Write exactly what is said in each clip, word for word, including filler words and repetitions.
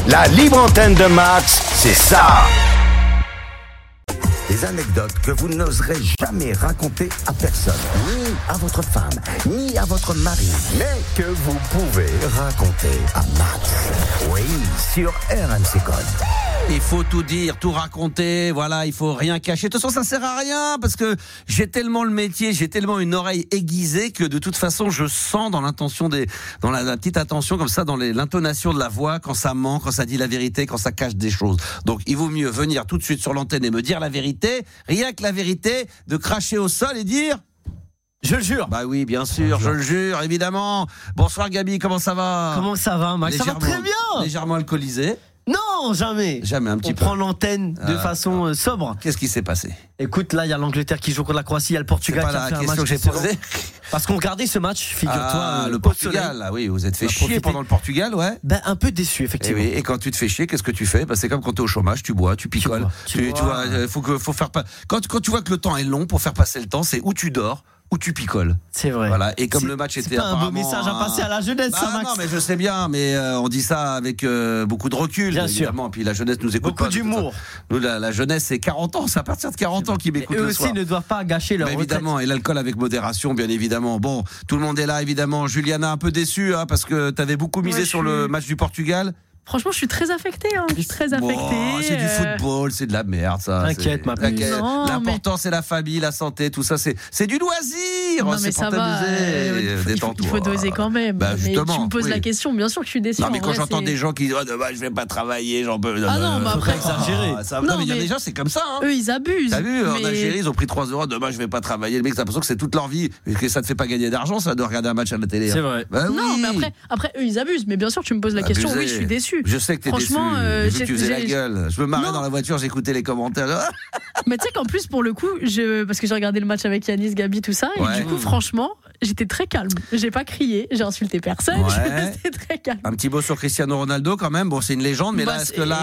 La libre antenne de Max, c'est ça. Des anecdotes que vous n'oserez jamais raconter à personne, ni à votre femme, ni à votre mari, mais que vous pouvez raconter à Max. Oui, sur R M C Code. Il faut tout dire, tout raconter, voilà, il faut rien cacher. De toute façon, ça sert à rien parce que j'ai tellement le métier, j'ai tellement une oreille aiguisée que de toute façon, je sens dans l'intention des, dans la, la petite attention comme ça, dans les, l'intonation de la voix, quand ça ment, quand ça dit la vérité, quand ça cache des choses. Donc, il vaut mieux venir tout de suite sur l'antenne et me dire la vérité, rien que la vérité, de cracher au sol et dire... Je le jure. Bah oui, bien sûr, je le jure, évidemment. Bonsoir Gabi, comment ça va ? Comment ça va, Max ? Ça va très bien. Légèrement alcoolisé. Non, jamais. Jamais, un petit On peu. prend l'antenne de Ah, façon euh, sobre. Qu'est-ce qui s'est passé ? Écoute, là, il y a l'Angleterre qui joue contre la Croatie, il y a le C'est Portugal pas qui a la fait un question match que j'ai excellent. posée. Parce qu'on regardait ce match, figure-toi. Ah, euh, le au Portugal, soleil. ah oui, vous êtes fait On a chier profité. pendant le Portugal, ouais. Ben, un peu déçu, Et, effectivement. oui, et quand tu te fais chier, qu'est-ce que tu fais ? Bah, c'est comme quand tu es au chômage, tu bois, tu picoles. bois, tu tu, bois. tu vois, euh, faut que, faut faire pas. Quand, quand tu vois que le temps est long pour faire passer le temps, c'est où tu dors, où tu picoles. C'est vrai. Voilà. Et comme C'est- le match c'est était pas un beau apparemment message à passer à la jeunesse, Bah ça, Max. non, mais je sais bien, mais euh, on dit ça avec euh, beaucoup de recul, Bien sûr. évidemment. Puis la jeunesse nous écoute Beaucoup pas. de toute d'humour. façon. Nous, la, la jeunesse, c'est quarante ans. C'est à partir de quarante ans qu'ils Mais m'écoutent eux le aussi soir. ne doivent pas gâcher leur Bah, retraite. évidemment, et l'alcool avec modération, bien évidemment. Bon, tout le monde est là, évidemment. Juliana, un peu déçue, hein, parce que t'avais beaucoup misé Ouais, sur je le suis- match du Portugal. Franchement, je suis très affectée. Hein. Je suis très affectée. Bon, c'est du euh, football, c'est de la merde, ça. T'inquiète, C'est- ma puce. t'inquiète. Non, L'important, c'est la famille, la santé, tout ça. C'est, c'est du loisir. Non, c'est mais pour ça va. t'amuser. euh, il, faut, il, faut, Détends-toi. il faut doser quand même. Bah, mais justement, tu me poses oui. la question, bien sûr que je suis déçue. Non, mais en quand vrai, j'entends c'est- des gens qui disent oh, demain, je vais pas travailler, j'en peux. Ah non, mais Faut après, pas exagérer. Ah, ça- Non, non, mais il y a mais- des gens, c'est comme ça. Hein. eux, ils abusent. T'as vu, en mais- Algérie, ils ont pris trois euros, demain je vais pas travailler. Le mec, t'as l'impression que c'est toute leur vie et que ça te fait pas gagner d'argent, ça, de regarder un match à la télé. C'est hein. vrai. Bah Non, oui. mais après, après, eux, ils abusent. Mais bien sûr, tu me poses la question. Abusé. Oui, je suis déçue. Je sais que t'es déçu. Franchement, euh, J'ai vu que j'ai- tu faisais la j'ai- gueule. Je me marrais Non. dans la voiture, j'écoutais les commentaires. Mais tu sais qu'en plus, pour le coup, je... parce que j'ai regardé le match avec Yanis, Gabi, tout ça, Ouais. et du coup, franchement, j'étais très calme. J'ai pas crié, j'ai insulté personne, Ouais. je suis restée très calme. Un petit mot sur Cristiano Ronaldo quand même. Bon, c'est une légende, mais Bah, là, est-ce que c'est-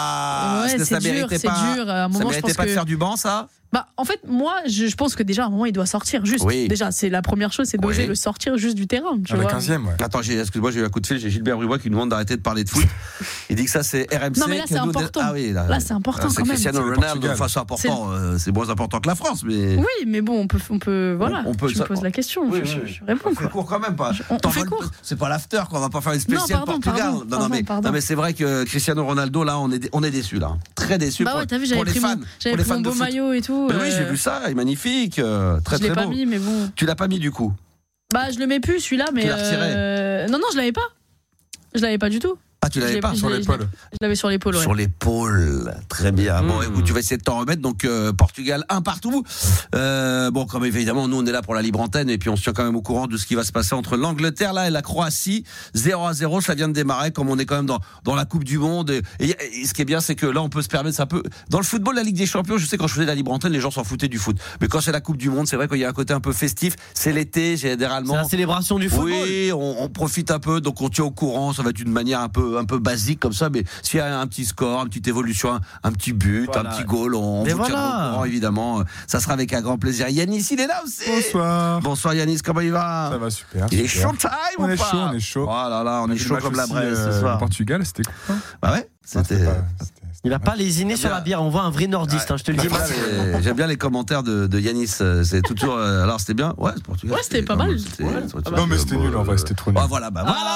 là, Ouais, est-ce que ça c'est dur, méritait c'est pas, dur. À un ça moment, je méritait pense pas de que- faire du banc, ça? Bah, en fait, moi, je, je pense que déjà, à un moment, il doit sortir. Juste, Oui. déjà, c'est la première chose, c'est d'oser Oui. le sortir juste du terrain. Tu Ah, le vois. quinzième, ouais. Attends, j'ai, excuse-moi, j'ai eu un coup de fil, j'ai Gilbert Bribois qui nous demande d'arrêter de parler de foot. Il dit que ça, c'est R M C. Non, mais là, que c'est nous, important. Ah oui, là, Là, c'est important c'est quand même. Cristiano C'est le Ronaldo. Portugal. Enfin, c'est important. euh, c'est moins important que la France, mais. Oui, mais bon, on peut, on peut voilà. On peut- tu ça- me poses la question, Oui, je, oui, je- oui. je réponds. On fait Quoi. court quand même pas. on- on T'en fait voles- court. C'est pas l'after qu'on va pas faire une spéciale Non, pardon, Portugal. pardon, non, non, pardon, mais, pardon. non, mais c'est vrai que Cristiano Ronaldo, là, on est, on est déçus, là. Très déçus. Bah pour, ouais, t'as vu, pour j'avais les pris fans. mon, j'avais pour les pris fans mon de beau foot. maillot et tout. Mais oui, euh, j'ai vu ça, il est magnifique. euh, très Je l'ai très pas beau. mis, mais bon. Tu l'as pas mis du coup. Bah, je le mets plus, celui-là, mais. Tu l'as retiré. euh, Non, non, je l'avais pas. Je l'avais pas du tout. Ah, tu Je l'avais l'ai- pas je Sur l'ai- l'épaule. Je l'avais sur l'épaule, ouais. Sur l'épaule, très bien. Bon, Mmh. écoute, tu vas essayer de t'en remettre. Donc, euh, Portugal, un partout. Euh, bon, comme évidemment, nous, on est là pour la libre antenne et puis on se tient quand même au courant de ce qui va se passer entre l'Angleterre là et la Croatie. zéro à zéro, ça vient de démarrer. Comme on est quand même dans dans la Coupe du Monde. Et, et- et ce qui est bien, c'est que là, on peut se permettre ça peut. Dans le football, la Ligue des Champions, je sais quand je faisais la libre antenne, les gens s'en foutaient du foot. Mais quand c'est la Coupe du Monde, c'est vrai qu'il y a un côté un peu festif. C'est l'été, généralement. C'est la célébration du football. Oui, on, on profite un peu, donc on tient au courant. Ça va être une manière un peu, un peu basique comme ça, mais s'il y a un petit score, une petite évolution, un, un petit but, Voilà. un petit goal, on, on Mais vous voilà. tiendra au courant évidemment. Ça sera avec un grand plaisir. Yanis, il est là aussi. Bonsoir. Bonsoir Yanis, comment il va? Ça va super. Il est super. chaud time On ou est pas? chaud, on est chaud. Oh là là, on, a est vu chaud le match comme la aussi, braise euh, ce soir. le Portugal, c'était cool. hein. Bah ouais, Non, c'était. pas- c'était- Il a pas lésiné sur la bière, on voit un vrai nordiste, hein, je te le dis. J'aime bien, les, j'aime bien les commentaires de, de Yanis. euh, C'est toujours. euh, alors c'était bien. Ouais, c'est Portugal. Ouais, c'était pas mal. C'était- Ouais, c'était- pas Non, mais c'était bon, nul en vrai, c'était trop nul. Ah, voilà, bah voilà.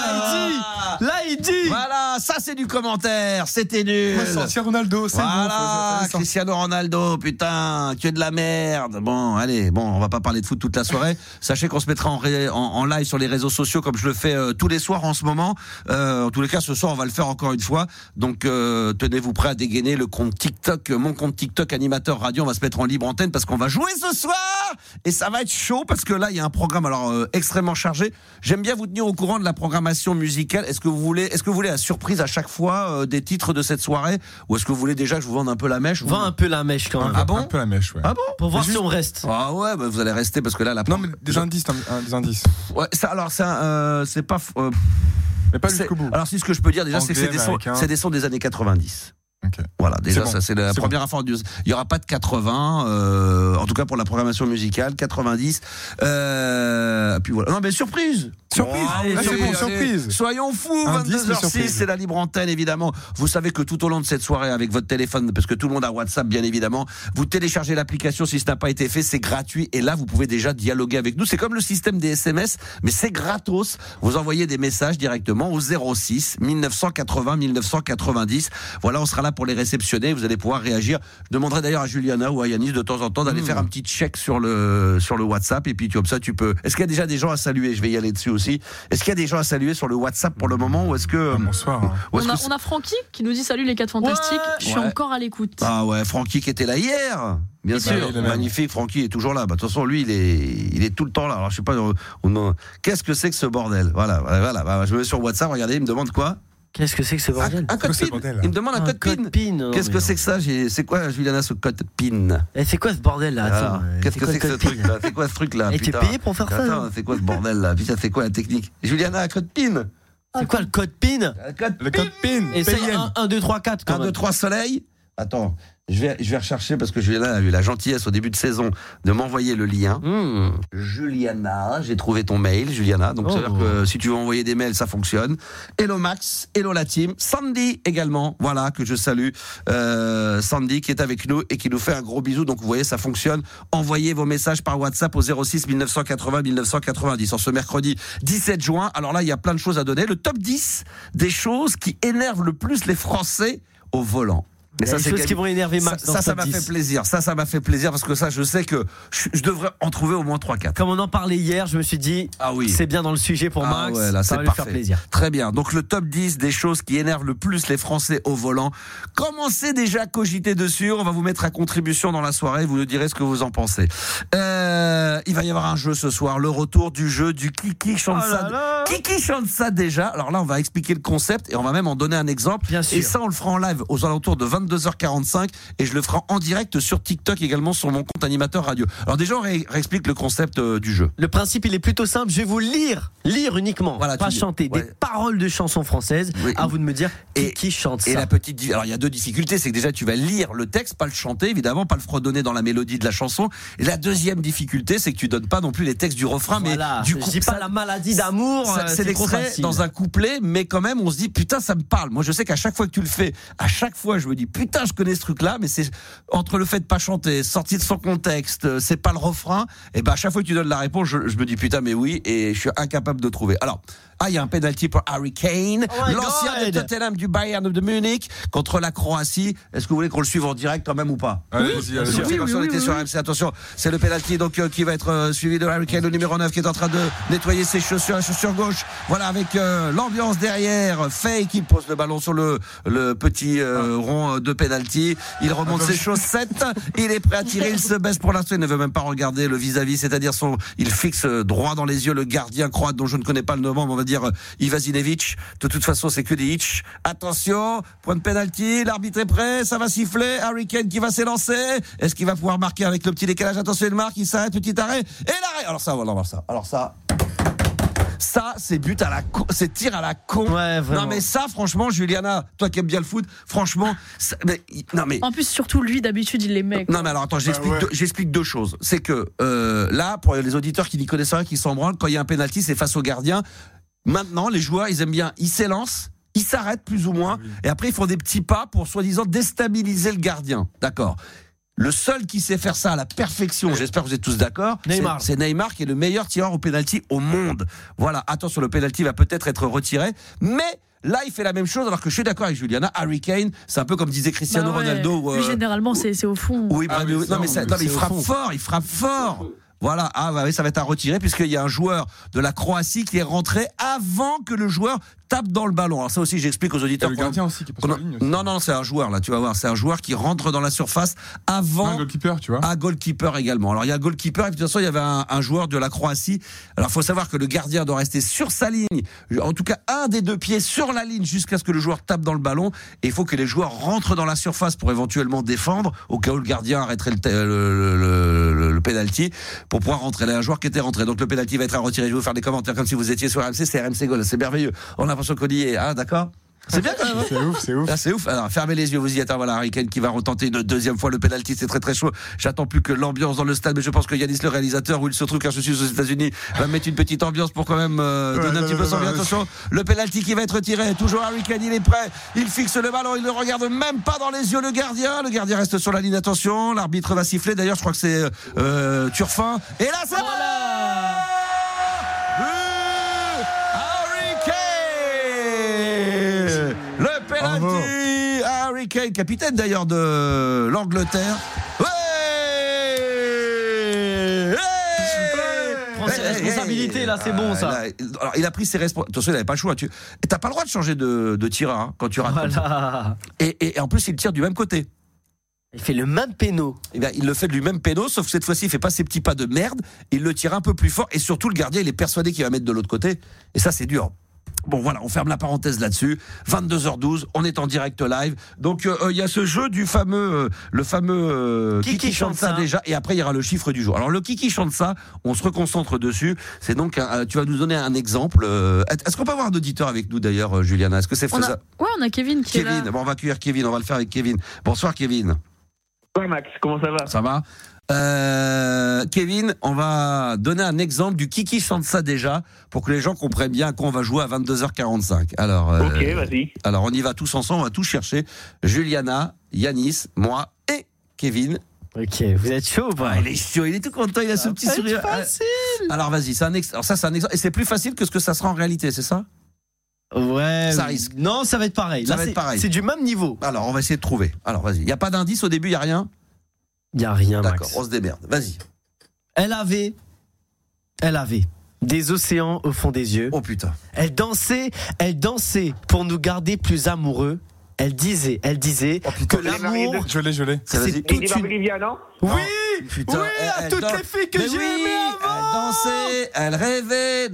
Ah, là, il dit. Là, il dit. Voilà, ça c'est du commentaire. C'était nul. On va sortir Ronaldo, c'est Voilà, bon. faut- faut- faut- Cristiano Ronaldo, putain, que de la merde. Bon, allez, bon, on va pas parler de foot toute la soirée. Sachez qu'on se mettra en, ré- en, en live sur les réseaux sociaux comme je le fais euh, tous les soirs en ce moment. Euh, en tous les cas, ce soir, on va le faire encore une fois. Donc, euh, tenez-vous prêts à dégainer le compte TikTok, mon compte TikTok animateur radio. On va se mettre en libre antenne parce qu'on va jouer ce soir et ça va être chaud parce que là, il y a un programme alors euh, extrêmement chargé. J'aime bien vous tenir au courant de la programmation musicale. Est-ce que vous voulez, est-ce que vous voulez la surprise à chaque fois euh, des titres de cette soirée ou est-ce que vous voulez déjà que je vous vende un peu la mèche? Vends un peu la mèche quand même. Ah bon? Un peu la mèche, ouais. Ah bon? Pour voir Mais si juste- on reste. Ah ouais, bah vous allez rester parce que là la Non, mais des indices, un- un- des indices. Ouais, ça, alors c'est un, euh, c'est pas euh, Mais pas c'est- jusqu'au bout. alors si ce que je peux dire déjà c'est que c'est Anglais, des sons américain. c'est des sons des années quatre-vingt-dix. Okay. Voilà, déjà c'est bon. ça c'est la c'est première bon. information. Il y aura pas de quatre-vingts, euh, en tout cas pour la programmation musicale, quatre-vingt-dix. Euh, puis voilà. Non mais surprise. Surprise. allez, Là, c'est allez, bon, allez. surprise. Soyons fous. Un disque, vingt-deux heures six, surprise. c'est la libre antenne évidemment. Vous savez que tout au long de cette soirée avec votre téléphone, parce que tout le monde a WhatsApp bien évidemment, vous téléchargez l'application si ce n'a pas été fait, c'est gratuit et là vous pouvez déjà dialoguer avec nous. C'est comme le système des S M S, mais c'est gratos. Vous envoyez des messages directement au zéro six mille neuf cent quatre-vingts mille neuf cent quatre-vingt-dix. Voilà, on sera là pour les réceptionner. Vous allez pouvoir réagir. Je demanderai d'ailleurs à Juliana ou à Yanis de temps en temps d'aller mmh. faire un petit check sur le sur le WhatsApp et puis comme ça tu peux. Est-ce qu'il y a déjà des gens à saluer? Je vais y aller dessus aussi. Est-ce qu'il y a des gens à saluer sur le WhatsApp pour le moment ou est-ce que bonsoir. Hein. On a, on a Francky qui nous dit salut les quatre fantastiques. Ouais, je suis ouais. encore à l'écoute. Ah ouais, Francky qui était là hier. Bien sûr, bah, magnifique. Francky est toujours là. Bah, de toute façon, lui, il est, il est tout le temps là. Alors, je sais pas. On, on, qu'est-ce que c'est que ce bordel? Voilà, voilà. Bah, je me mets sur WhatsApp. Regardez, il me demande quoi? Qu'est-ce que c'est que ce bordel? Un, un code PIN. Bordel, il me demande un, un code, code PIN. PIN. Qu'est-ce que c'est que ça? J'ai... C'est quoi, Juliana, ce code PIN? Et c'est quoi ce bordel là? Attends, ah, qu'est-ce que c'est que ce truc là? C'est quoi ce truc là? Et tu es payé pour faire ça? Attends, c'est quoi ce bordel là? Putain, c'est quoi la technique? Juliana, un code PIN. C'est quoi le code PIN? Le code le code PIN. Et c'est un, deux, trois, quatre. un, deux, trois soleil. Attends, je vais, je vais rechercher parce que Juliana a eu la gentillesse au début de saison de m'envoyer le lien. Mmh. Juliana, j'ai trouvé ton mail, Juliana. Donc, oh. ça veut dire que si tu veux envoyer des mails, ça fonctionne. Hello Max, hello la team. Sandy également, voilà, que je salue. Euh, Sandy qui est avec nous et qui nous fait un gros bisou. Donc, vous voyez, ça fonctionne. Envoyez vos messages par WhatsApp au zéro six mille neuf cent quatre-vingts mille neuf cent quatre-vingt-dix. En ce mercredi dix-sept juin. Alors là, il y a plein de choses à donner. Le top dix des choses qui énervent le plus les Français au volant. Mais ça, c'est choses qui vont énerver Max. Ça, ça, ça m'a fait plaisir. Ça, ça m'a fait plaisir parce que ça, je sais que je, je devrais en trouver au moins trois quatre. Comme on en parlait hier, je me suis dit, ah oui, c'est bien dans le sujet pour ah Max. Ouais, là, ça va lui parfait. faire plaisir. Très bien. Donc, le top dix des choses qui énervent le plus les Français au volant. Commencez déjà à cogiter dessus. On va vous mettre à contribution dans la soirée. Vous nous direz ce que vous en pensez. Euh, il va y avoir un jeu ce soir. Le retour du jeu du Kiki chante oh ça. Là Kiki chante ça déjà. Alors là, on va expliquer le concept et on va même en donner un exemple. Bien sûr. Et ça, on le fera en live aux alentours de vingt-deux heures quarante-cinq. Et je le ferai en direct sur TikTok également sur mon compte animateur radio. Alors déjà on ré- réexplique le concept euh, du jeu. Le principe il est plutôt simple, je vais vous lire, lire uniquement, voilà, pas chanter, ouais. des paroles de chansons françaises, oui. à vous de me dire qui, qui chante ça. Et la petite, alors il y a deux difficultés, c'est que déjà tu vas lire le texte, pas le chanter évidemment, pas le fredonner dans la mélodie de la chanson. Et la deuxième difficulté c'est que tu donnes pas non plus les textes du refrain, voilà. mais du coup je dis pas ça, la maladie d'amour, ça, c'est, c'est l'extrait dans un couplet, mais quand même on se dit putain ça me parle. Moi je sais qu'à chaque fois que tu le fais, à chaque fois je me dis putain je connais ce truc là, mais c'est entre le fait de pas chanter, sorti de son contexte, c'est pas le refrain, et ben à chaque fois que tu donnes la réponse, je, je me dis putain mais oui, et je suis incapable de trouver. Alors, ah il y a un penalty pour Harry Kane, oh l'ancien de Tottenham du Bayern de Munich contre la Croatie. Est-ce que vous voulez qu'on le suive en direct quand même ou pas? Oui, oui, allez, oui, oui, oui, oui, sur R M C. Attention, c'est le penalty donc euh, qui va être euh, suivi de Harry Kane, le numéro neuf qui est en train de nettoyer ses chaussures, la chaussure gauche. Voilà avec euh, l'ambiance derrière. Faye qui pose le ballon sur le le petit euh, rond de penalty. Il remonte ses chaussettes. Il est prêt à tirer. Il se baisse pour l'instant. Il ne veut même pas regarder le vis-à-vis, c'est-à-dire son. Il fixe droit dans les yeux le gardien croate dont je ne connais pas le nom, mais on va dire Ivasinevic. De toute façon, c'est que des hitch. Attention, point de penalty. L'arbitre est prêt. Ça va siffler. Harry Kane qui va s'élancer. Est-ce qu'il va pouvoir marquer avec le petit décalage? Attention, il marque. Il s'arrête. Petit arrêt. Et l'arrêt. Alors ça, voilà, alors ça. Alors ça. Ça, c'est but à la con, c'est tir à la con. Ouais, vraiment. Non mais ça, franchement, Juliana, toi qui aimes bien le foot, franchement, ça, mais, non mais. En plus, surtout lui, d'habitude, il les met. Quoi. Non mais alors attends, j'explique, bah ouais. deux, j'explique deux choses. C'est que euh, là, pour les auditeurs qui n'y connaissent rien, qui s'en branlent, quand il y a un penalty, c'est face au gardien. Maintenant, les joueurs, ils aiment bien, ils s'élancent. Ils s'arrêtent plus ou moins, oui. Et après ils font des petits pas pour soi-disant déstabiliser le gardien. D'accord. Le seul qui sait faire ça à la perfection, j'espère que vous êtes tous d'accord, Neymar. C'est, c'est Neymar qui est le meilleur tireur au penalty au monde. Voilà, attention, le penalty va peut-être être retiré, mais là, il fait la même chose, alors que je suis d'accord avec Juliana. Harry Kane, c'est un peu comme disait Cristiano bah ouais. Ronaldo. Euh... Lui, généralement, c'est, c'est au fond. Oui, bah, ah, mais, mais non, mais, ça, non, mais il frappe fond. fort, il frappe fort. Voilà, ah bah oui, ça va être à retirer puisqu'il y a un joueur de la Croatie qui est rentré avant que le joueur tape dans le ballon. Alors ça aussi, j'explique aux auditeurs. Et le gardien aussi qui passe la ligne aussi. Non, non, c'est un joueur là, tu vas voir, c'est un joueur qui rentre dans la surface avant. Un goalkeeper, tu vois. Un goalkeeper également. Alors il y a un goalkeeper et puis de toute façon il y avait un, un joueur de la Croatie. Alors il faut savoir que le gardien doit rester sur sa ligne, en tout cas un des deux pieds sur la ligne jusqu'à ce que le joueur tape dans le ballon. Et il faut que les joueurs rentrent dans la surface pour éventuellement défendre au cas où le gardien arrêterait le, le, le, le, le penalty pour pouvoir rentrer. Là, un joueur qui était rentré. Donc le penalty va être à retirer. Je vais vous faire des commentaires comme si vous étiez sur R M C. C'est R M C Goal. C'est merveilleux. On a l'impression qu'on y est. Ah, d'accord. C'est bien quand même. Hein. C'est ouf, c'est ouf. Ah, c'est ouf. Alors, fermez les yeux, vous y êtes. Voilà, Harry Kane qui va retenter une deuxième fois le penalty. C'est très très chaud. J'attends plus que l'ambiance dans le stade, mais je pense que Yanis, le réalisateur, où il se trouve, car je suis aux États-Unis, va mettre une petite ambiance pour quand même euh, donner ouais, un non, petit non, peu son bien. Attention, le penalty qui va être tiré. Toujours Harry Kane, il est prêt. Il fixe le ballon. Il ne regarde même pas dans les yeux le gardien. Le gardien reste sur la ligne. Attention, l'arbitre va siffler. D'ailleurs, je crois que c'est euh, Turpin. Et là, c'est voilà. Le penalty, Harry Kane, capitaine d'ailleurs de l'Angleterre. Ouais, prends ses responsabilités là, c'est bon ça. Alors il a pris ses responsabilités. Attention, il n'avait pas le choix. Tu n'as pas le droit de changer de, de tireur hein, quand tu rates. Voilà. Et, et, et en plus, il tire du même côté. Il fait le même péno. Eh bien, il le fait du même péno, sauf que cette fois-ci, il fait pas ses petits pas de merde. Il le tire un peu plus fort et surtout, le gardien, il est persuadé qu'il va mettre de l'autre côté. Et ça, c'est dur. Bon voilà, on ferme la parenthèse là-dessus. vingt-deux heures douze, on est en direct live. Donc il euh, y a ce jeu du fameux, euh, le fameux euh, qui, qui chante ça déjà, et après il y aura le chiffre du jour. Alors le qui qui chante ça, on se reconcentre dessus. C'est donc, un, tu vas nous donner un exemple. Euh, est-ce qu'on peut avoir un auditeur avec nous d'ailleurs, euh, Juliana? Est-ce que c'est faisable? Ouais, on a Kevin qui Kevin. est là. Bon, on va accueillir Kevin. On va le faire avec Kevin. Bonsoir Kevin. Bonsoir Max, comment ça va? Ça va. Euh, Kevin, on va donner un exemple du qui qui chante ça déjà pour que les gens comprennent bien à quoi on va jouer à vingt-deux heures quarante-cinq. Alors, euh, ok, vas-y. Alors on y va tous ensemble, on va tout chercher. Juliana, Yanis, moi et Kevin. Ok, vous êtes chaud ou pas? Ah, il est chaud, il est tout content, il a ce petit sourire. Facile. Alors vas-y, c'est un ex... Alors ça c'est un exemple et c'est plus facile que ce que ça sera en réalité, c'est ça? Ouais. Ça risque. Non, ça va être pareil. Ça Là, va c'est, être pareil. C'est du même niveau. Alors on va essayer de trouver. Alors vas-y, il y a pas d'indice au début, il y a rien? Il y a rien, Max. D'accord, on se démerde. Vas-y. Elle avait, elle avait des océans au fond des yeux. Oh putain. Elle dansait, elle dansait pour nous garder plus amoureux. Elle disait, elle disait oh, putain, que l'amour. Je l'ai, je l'ai. C'est, c'est toute une... Olivia, non? Oui, putain, oui, elle, à toutes elle les filles que mais j'ai oui, aimées avant. Elle dansait, elle rêvait.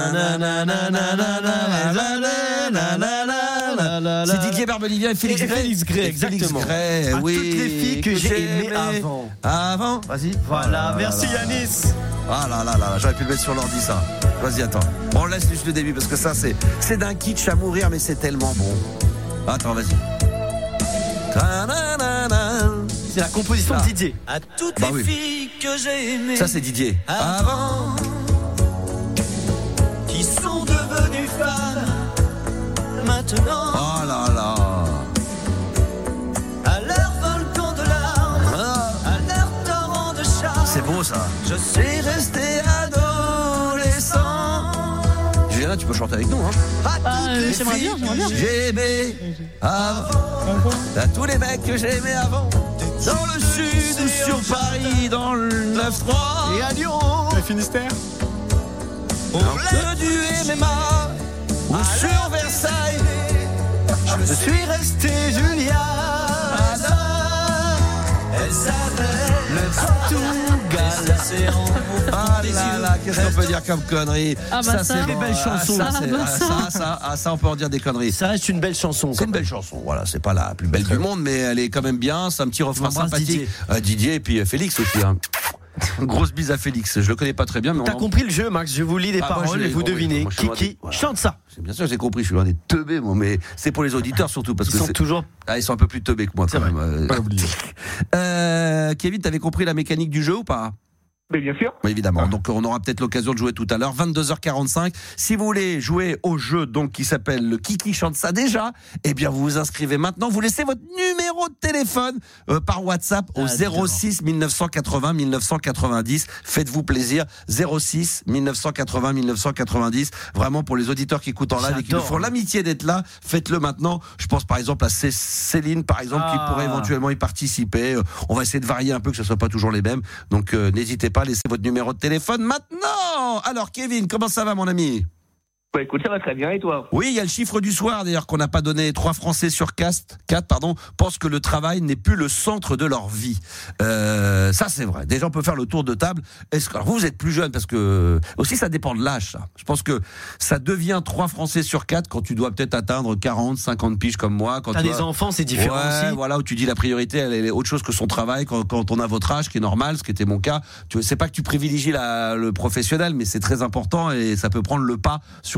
C'est Didier Barbelivien et Félix Gray. Félix Gray, exactement. Gray, à oui, toutes les filles que, que j'ai aimées avant. Avant, vas-y. Voilà, merci Yanis. Ah là là là, j'aurais pu le mettre sur l'ordi ça. Vas-y, attends. On laisse juste le début parce que ça c'est c'est d'un kitsch à mourir, mais c'est tellement bon. Attends, vas-y. C'est la composition là. de Didier. À toutes bah les oui. filles que j'ai aimées. Ça c'est Didier. Avant, qui sont devenues femmes maintenant. Oh là là. À leur volcan de larmes, Ah. à leur torrent de charme. C'est beau ça. Je suis resté adolescent. Juliana, tu peux chanter avec nous, hein. Ah, euh, j'aimerais bien, j'aimerais bien. J'ai aimé avant. T'as tous les mecs que j'aimais avant. Dans le sud ou sur Paris, dans le neuf trois. Et à Lyon. Le Finistère. Dans le du M M A ou sur Versailles. Je suis resté Juliana. Elles avaient Le Portugal. Ah là là, qu'est-ce qu'on peut dire comme connerie? Ah bah ça, c'est des bon. belles chansons. Ah, ça, c'est- Ah bah ah, ça. ça, ça, ah, ça, on peut en dire des conneries. Ça reste une belle chanson. C'est une belle chanson, voilà, c'est pas la plus belle du monde, mais elle est quand même bien, c'est un petit refrain embrasse sympathique. Didier. Euh, Didier et puis euh, Félix aussi. Hein. Grosse bise à Félix, je le connais pas très bien, mais T'as on... compris le jeu, Max? Je vous lis des Ah, moi, paroles je l'ai et vous compris. devinez Moi, je suis qui loin qui des- voilà. chante ça. C'est bien sûr, j'ai compris, je suis loin des teubés, moi, mais c'est pour les auditeurs surtout, parce Ils que sont c'est... toujours. Ah, ils sont un peu plus teubés que moi, quand C'est même. Euh... Pas oublié. euh, Kevin, t'avais compris la mécanique du jeu ou pas? Mais bien sûr. Oui, évidemment. Donc on aura peut-être l'occasion de jouer tout à l'heure, vingt-deux heures quarante-cinq. Si vous voulez jouer au jeu donc qui s'appelle le qui qui chante ça déjà, eh bien vous vous inscrivez maintenant. Vous laissez votre numéro de téléphone euh, par WhatsApp au Ah, zéro six mille neuf cent quatre-vingts mille neuf cent quatre-vingt-dix. Faites-vous plaisir. zéro six mille neuf cent quatre-vingts mille neuf cent quatre-vingt-dix. Vraiment pour les auditeurs qui écoutent en live et qui nous J'adore. font l'amitié d'être là, faites-le maintenant. Je pense par exemple à Cé- Céline par exemple Ah. qui pourrait éventuellement y participer. Euh, On va essayer de varier un peu que ce soit pas toujours les mêmes. Donc euh, n'hésitez pas, laissez votre numéro de téléphone maintenant. Alors Kevin, comment ça va mon ami? Bah écoute, ça va très bien, et toi? Oui, il y a le chiffre du soir d'ailleurs qu'on n'a pas donné. Trois Français sur quatre, quatre pardon, pensent que le travail n'est plus le centre de leur vie. Euh, ça c'est vrai. Déjà on peut faire le tour de table. Est-ce que alors, vous êtes plus jeune parce que aussi ça dépend de l'âge. Ça. Je pense que ça devient trois Français sur quatre quand tu dois peut-être atteindre quarante, cinquante piges comme moi. Quand T'as tu des as... enfants, c'est différent Ouais, aussi. voilà, où tu dis la priorité, elle est autre chose que son travail quand, quand on a votre âge, qui est normal, ce qui était mon cas. Tu sais pas que tu privilégies la, le professionnel, mais c'est très important et ça peut prendre le pas sur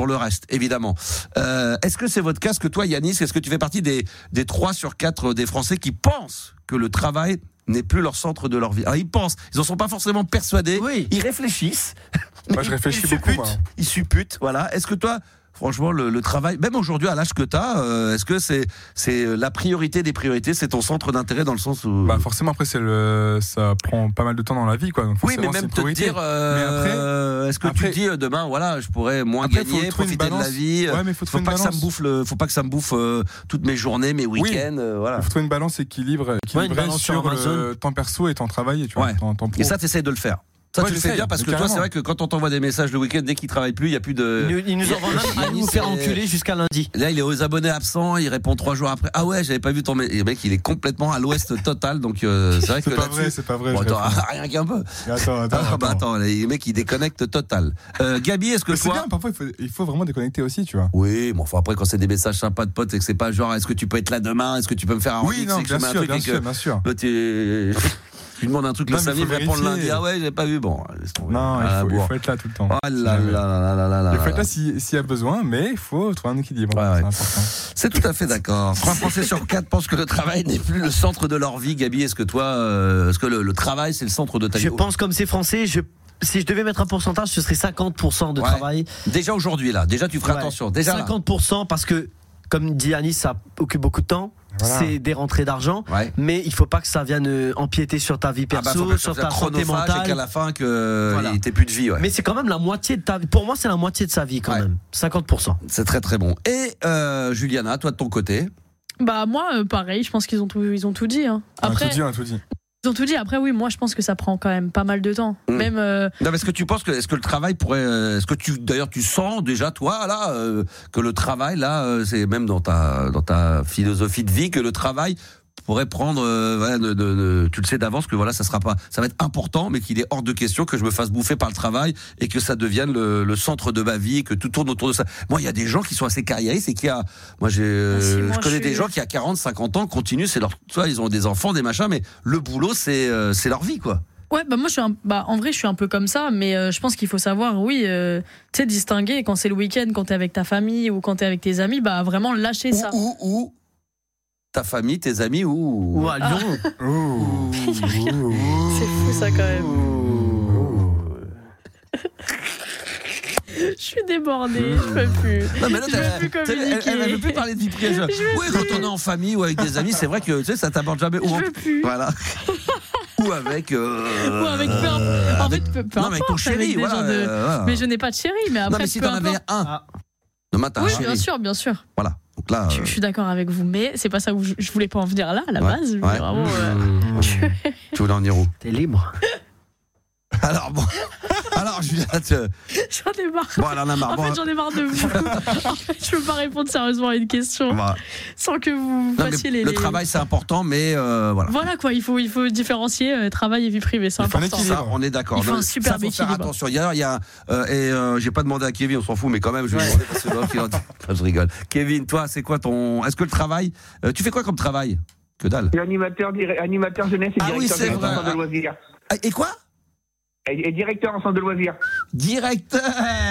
sur le reste, évidemment. Euh, est-ce que c'est votre cas, que toi, Yanis, est-ce que tu fais partie des, des trois sur quatre des Français qui pensent que le travail n'est plus leur centre de leur vie? Alors, ils pensent, ils en sont pas forcément persuadés, oui. Ils réfléchissent. Moi, je réfléchis ils beaucoup, moi. Ils supputent, voilà. Est-ce que toi, franchement, le, le travail, même aujourd'hui, à l'âge que tu as, euh, est-ce que c'est, c'est la priorité des priorités, c'est ton centre d'intérêt dans le sens où... Bah forcément, après, c'est le... ça prend pas mal de temps dans la vie, quoi. Donc, oui, mais c'est même une te priorité. dire, euh, mais après, est-ce que après, tu dis euh, demain, voilà, je pourrais moins après, gagner, profiter de la vie. Ouais, mais faut, faut pas que ça me bouffe, le, faut pas que ça me bouffe euh, toutes mes journées, mes week-ends, oui. euh, voilà. Il faut trouver une balance équilibrée, équilibrée ouais, sur le temps perso et temps travail, tu vois, ouais. temps, temps pro. Et ça, t'essayes de le faire. Ça, ouais, tu le fais bien parce que toi, c'est vrai que quand on t'envoie des messages le week-end, dès qu'il travaille plus, il n'y a plus de. Il, il nous envoie même à nous faire enculer jusqu'à lundi. Là, il est aux abonnés absents, il répond trois jours après. Ah ouais, j'avais pas vu ton mec. Le mec, il est complètement à l'ouest total, donc euh, c'est vrai c'est que pas là-dessus. vrai, c'est pas vrai. Bon, attends, rien qu'un peu. Attends, attends. Ah, bah, attends, les mecs, ils déconnectent total. Euh, Gabi, est-ce que mais toi. C'est bien, parfois, il faut, il faut vraiment déconnecter aussi, tu vois. Oui, bon, enfin, après, quand c'est des messages sympas de potes et que c'est pas genre, est-ce que tu peux être là demain, est-ce que tu peux me faire un oui, non, bien sûr, bien sûr, bien sûr. Là, tu lui demandes un truc le samedi, il me répond le lundi. Ah ouais, j'ai pas vu. Bon, laisse tomber. Non, il faut, il faut être là tout le temps. Oh là là là là là là. Il faut être là s'il si y a besoin, mais il faut trouver un équilibre. Ouais, ouais. C'est important. C'est tout à fait d'accord. Trois Français sur quatre pensent que le travail n'est plus le centre de leur vie. Gabi, est-ce que toi, euh, est-ce que le, le travail c'est le centre de ta vie? Je pense comme ces Français, je si je devais mettre un pourcentage, ce serait cinquante pour cent de ouais. travail. Déjà aujourd'hui là, déjà tu feras ouais. attention. Déjà cinquante pour cent là. Parce que, comme dit Anis, ça occupe beaucoup de temps. Voilà. C'est des rentrées d'argent, ouais. mais il faut pas que ça vienne empiéter sur ta vie perso, ah bah sur ta santé mentale. Et qu'à la fin que voilà. il t'ait plus de vie. Ouais. Mais c'est quand même la moitié de ta vie. Pour moi, c'est la moitié de sa vie quand ouais. même. cinquante pour cent. C'est très très bon. Et euh, Juliana, toi de ton côté? Bah moi, euh, pareil. Je pense qu'ils ont tout, ils ont tout dit. Hein. Après, on a tout dit, on a tout dit. Ils ont tout dit. Après, oui, moi, je pense que ça prend quand même pas mal de temps. Mmh. Même. Euh... Non, mais est-ce que tu penses que, est-ce que le travail pourrait, est-ce que tu, d'ailleurs, tu sens déjà toi là euh, que le travail là, euh, c'est même dans ta, dans ta philosophie de vie que le travail pourrait prendre, euh, voilà, de, de, de, tu le sais d'avance que voilà, ça sera pas, ça va être important, mais qu'il est hors de question que je me fasse bouffer par le travail et que ça devienne le, le centre de ma vie, que tout tourne autour de ça. Moi, il y a des gens qui sont assez carriéristes et qui a, moi, j'ai, euh, si, moi, je connais je suis... des gens qui à quarante, cinquante ans continuent, c'est leur, tu vois, ils ont des enfants, des machins, mais le boulot, c'est, euh, c'est leur vie, quoi. Ouais, bah moi je suis un, bah en vrai je suis un peu comme ça, mais euh, je pense qu'il faut savoir, oui, euh, tu sais, distinguer quand c'est le week-end, quand t'es avec ta famille ou quand t'es avec tes amis, bah vraiment lâcher ou, ça. Ou ou ta famille, tes amis ou ou à Lyon. Ah. Ouh. C'est fou ça quand même. Je suis débordée, je peux plus. Non, mais là, je peux plus communiquer. Elle, elle veut plus parler de vie privée. Oui, quand on est en famille ou avec des amis, c'est vrai que tu sais, ça t'aborde jamais. Je veux plus. Voilà. Ou avec. Euh, ou avec peu importe. En fait, peu, peu non, mais avec ton chéri, voilà, de... euh, voilà. Mais je n'ai pas de chéri, mais après. Non, mais si t'en avais un. Ah. Demain, t'as oui, un chéri. bien sûr, bien sûr. Voilà. Donc là, je, euh... je suis d'accord avec vous, mais c'est pas ça où je, je voulais pas en venir là, à la ouais, base. Je ouais. vraiment, euh... mmh. Tu voulais en dire où? T'es libre. Alors bon. Alors Juliette, euh... j'en ai marre. Bon, elle en a marre. En bon, fait, j'en ai marre de vous. En fait, je peux pas répondre sérieusement à une question bah. sans que vous non, fassiez les. Le travail, c'est important, mais euh, voilà. Voilà quoi, il faut il faut différencier euh, travail et vie privée, c'est il important. Ça, on est d'accord. Il faut un super équilibre. Faire attention. Il y a, il y a euh, et euh, j'ai pas demandé à Kevin, on s'en fout, mais quand même, je vais ouais. demander parce que là, qu'il en dit. Enfin, je rigole. Kevin, toi, c'est quoi ton Est-ce que le travail euh, tu fais quoi comme travail? Que dalle. Animateur, animateur jeunesse et ah, directeur oui, de centre de loisirs. Et quoi? Et, et directeur en centre de loisirs. Directeur.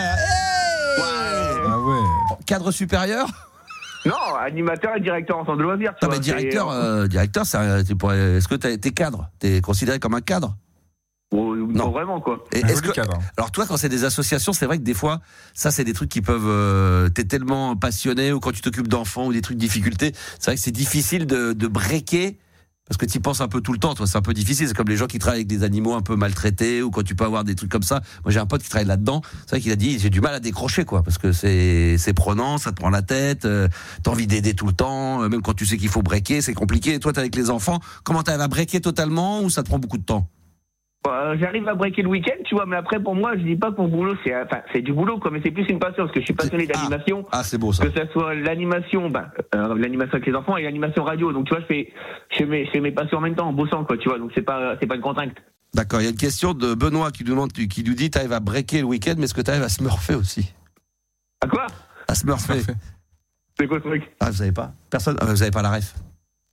Hey ouais. Ah ouais. Cadre supérieur? Non, animateur et directeur en centre de loisirs. Non, vois, mais directeur, euh, directeur, c'est, c'est pour, est-ce que t'es, t'es cadre? T'es considéré comme un cadre? Oh, non, pas vraiment quoi. Et est-ce que, alors toi, quand c'est des associations, c'est vrai que des fois, ça, c'est des trucs qui peuvent. Euh, t'es tellement passionné ou quand tu t'occupes d'enfants ou des trucs de difficulté, c'est vrai que c'est difficile de, de breaker. Parce que tu y penses un peu tout le temps, toi, c'est un peu difficile. C'est comme les gens qui travaillent avec des animaux un peu maltraités ou quand tu peux avoir des trucs comme ça. Moi, j'ai un pote qui travaille là-dedans. C'est vrai qu'il a dit, j'ai du mal à décrocher, quoi, parce que c'est, c'est prenant, ça te prend la tête, euh, t'as envie d'aider tout le temps, euh, même quand tu sais qu'il faut breaker, c'est compliqué. Et toi, t'es avec les enfants, comment t'arrives à breaker totalement ou ça te prend beaucoup de temps? Euh, j'arrive à breaker le week-end, tu vois, mais après pour moi, je dis pas que mon boulot c'est, enfin, c'est du boulot, quoi, mais c'est plus une passion parce que je suis passionné d'animation. Ah, ah c'est beau ça. Que ça soit l'animation, ben, euh, l'animation avec les enfants et l'animation radio. Donc tu vois, je fais, je fais mes, je fais mes passions en même temps en bossant, quoi, tu vois. Donc c'est pas, c'est pas une contrainte. D'accord. Il y a une question de Benoît qui nous demande, qui nous dit, t'arrives à breaker le week-end, mais est-ce que t'arrives à smurfer aussi? À quoi? À smurfer. C'est quoi ce truc? Ah, vous savez pas? Personne. Ah, vous avez pas la ref.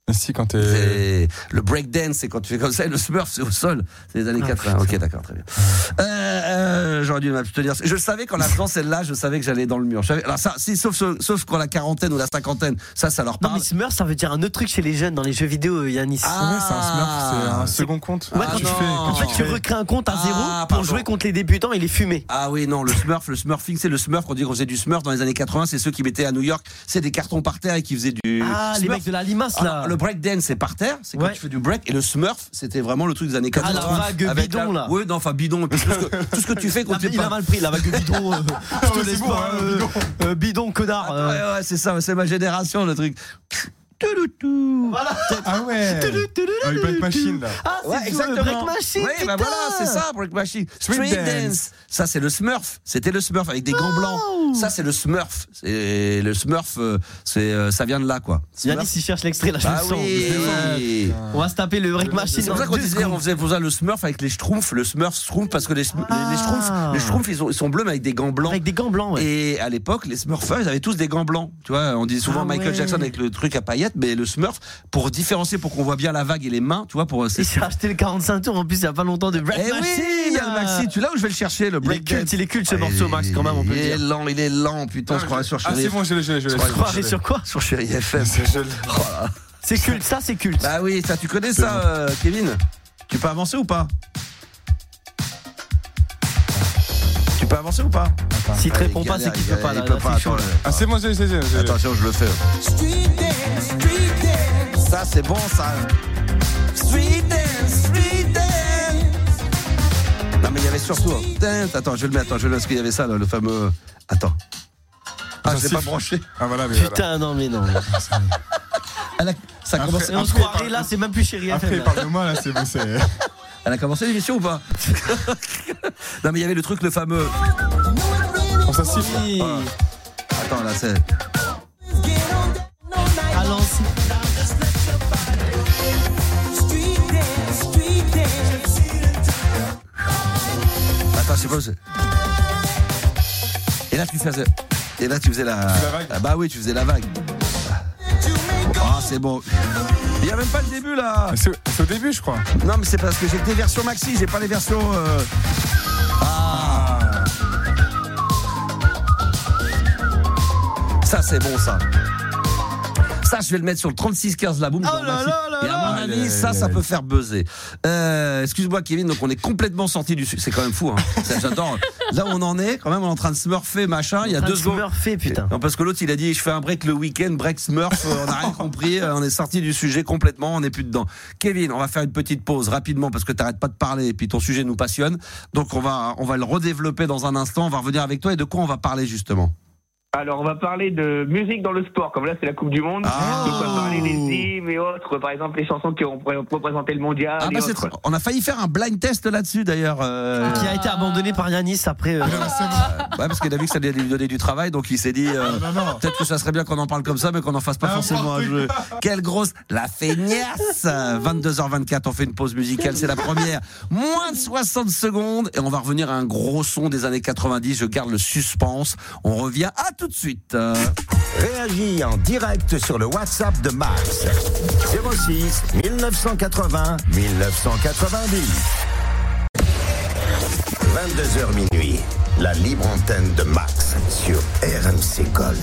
Si, quand t'es. C'est le breakdance, c'est quand tu fais comme ça, et le Smurf, c'est au sol. C'est les années Ah, quatre-vingts. Ok, d'accord, très bien. Euh, euh, j'aurais dû te dire. Je savais qu'en la faisant celle-là, je savais que j'allais dans le mur. Je savais- alors ça, si, sauf, sauf quand la quarantaine ou la cinquantaine, ça, ça leur Non, parle. mais Smurf, ça veut dire un autre truc chez les jeunes dans les jeux vidéo, Yanis. Ah, Ouais, c'est un Smurf, c'est un second compte. Ouais, Ah, quand tu non. fais, en fait, tu recrées un compte à Ah, zéro pour pardon. jouer contre les débutants et les fumer. Ah oui, non, le Smurf, le Smurfing, c'est le Smurf. On dit qu'on faisait du Smurf dans les années quatre-vingts, c'est ceux qui mettaient à New York, c'est des cartons par terre et qui faisaient du. Ah, les Smurf. mecs de la limace, Ah, là. le breakdance, c'est par terre, c'est quand Ouais. tu fais du break, et le Smurf, c'était vraiment le truc des années Ah, la quatre-vingts. vague avec bidon, la- là. Oui, non, enfin bidon, et puis tout ce que, tout ce que tu fais quand La- tu il a pas. mal pris, la vague bidon. euh, je te ouais, laisse c'est bon, pas, hein, euh, bidon. euh, bidon, connard. Ah, euh. ouais, ouais, c'est ça, c'est ma génération, le truc. Touloutou. Voilà. Ah ouais. Touloulou, touloulou, Ah, une break machine, là. Ah, c'est Ouais, sur le exactement. Break Machine. Oui, bah putain. voilà, c'est ça, Break Machine. Street Street, dance. dance. Ça, c'est le Smurf. C'était le Smurf avec des gants blancs. Ça, c'est le Smurf. C'est le Smurf. euh, C'est, euh, ça vient de là, quoi. Yanis, il cherche l'extrait, là, je Bah le sens. oui. Je le sens. On va se taper le Break Machine. C'est pour ça dans qu'on deux disait, secondes. on faisait, on faisait le Smurf avec les Schtroumpfs, le Smurf Schtroumpf, parce que les, Sm- Ah. les, les Schtroumpfs, les Schtroumpfs, ils sont, ils sont bleus mais avec des gants blancs. Avec des gants blancs, ouais. Et à l'époque, les Smurfers, ils avaient tous des gants blancs. Tu vois, on disait souvent Ah Michael ouais. Jackson avec le truc à paillettes, mais le Smurf, pour différencier, pour qu'on voit bien la vague et les mains, tu vois, pour. Il s'est acheté le quarante-cinq tours en plus il y a pas longtemps de Break Eh Machine. oui, il y a le maxi. Tu l'as où je vais le chercher, le Il est break culte, il est culte ce morceau, Max, quand même, on peut Il le est dire. lent, il est lent, putain, on se croirait sur Ah, Chéri. c'est bon, je l'ai, je l'ai, je l'ai. Ouais, Tu croirais sur quoi? Sur Chéri F M. Je l'ai. C'est culte, ça c'est culte. Bah oui, ça, tu connais ça, euh, Kevin? Tu peux avancer ou pas? Tu peux avancer ou pas? S'il te Ah, il répond pas, galère, c'est qu'il il peut pas. galère, Là, il peut là, pas, c'est chaud, attends, là. Ah, c'est bon, j'ai, j'ai, j'ai. j'ai. Attention, je le fais. Street dance, street dance, Ça, c'est bon, ça. street dance, street dance. Non, mais il y avait surtout. Attends, je vais le mettre. Attends, je vais le mettre parce qu'il y avait ça, là, le fameux. Attends. Ah, je l'ai pas branché. Ah, voilà, mais voilà. Putain, non, mais non. Elle a, ça a Après- commencé. Et on se Après, croirait là, c'est même plus Chéri F Après, M. il là. parle de moi, là, c'est bon, c'est. Elle a commencé l'émission ou pas? Non, mais il y avait le truc, le fameux. On s'assied. Oui. Attends, là, c'est. À l'ancienne. Street dance, street dance. Attends, je sais pas où c'est. Et là, tu faisais. Et là, tu faisais la. la vague. Ah, bah oui, tu faisais la vague. Ah, c'est bon. Il n'y a même pas le début là. Ah, C'est c'est au début, je crois. Non, mais c'est parce que j'ai que des versions maxi, j'ai pas les versions. euh, Ah. Ça, c'est bon, ça. Ça, je vais le mettre sur le trente-six quinze la boum. Oh là là là Et à mon là. avis, Aïe, aïe, ça, ça aïe. peut faire buzzer. Euh, excuse-moi, Kevin, donc on est complètement sorti du sujet. C'est quand même fou, hein. Ça, j'adore. Là où on en est, quand même, on est en train de smurfer, machin. Il y a deux secondes. Smurfé, putain. Non, parce que l'autre, il a dit, je fais un break le week-end, break smurf. euh, On n'a rien compris. euh, On est sorti du sujet complètement. On n'est plus dedans. Kevin, on va faire une petite pause rapidement parce que t'arrêtes pas de parler et puis ton sujet nous passionne. Donc, on va, on va le redévelopper dans un instant. On va revenir avec toi et de quoi on va parler justement? Alors, on va parler de musique dans le sport. Comme là, c'est la Coupe du Monde. Ah. Donc, on va parler des hymnes et autres. Par exemple, les chansons qui ont représenté le mondial. Ah et bah c'est autres. tr- on a failli faire un blind test là-dessus d'ailleurs. euh, Qui a été abandonné par Yanis après. euh, Ouais, parce qu'il a vu que ça allait lui donner du travail, donc il s'est dit euh, non, non. peut-être que ça serait bien qu'on en parle comme ça, mais qu'on n'en fasse pas forcément un jeu. Quelle grosse la feignasse. vingt-deux heures vingt-quatre, on fait une pause musicale, c'est la première. Moins de soixante secondes et on va revenir à un gros son des années quatre-vingt-dix. Je garde le suspense. On revient à tout de suite. Euh, Réagis en direct sur le WhatsApp de Max. zéro six mille neuf cent quatre-vingts mille neuf cent quatre-vingt-dix. vingt-deux heures minuit, la libre antenne de Max sur R M C Gold.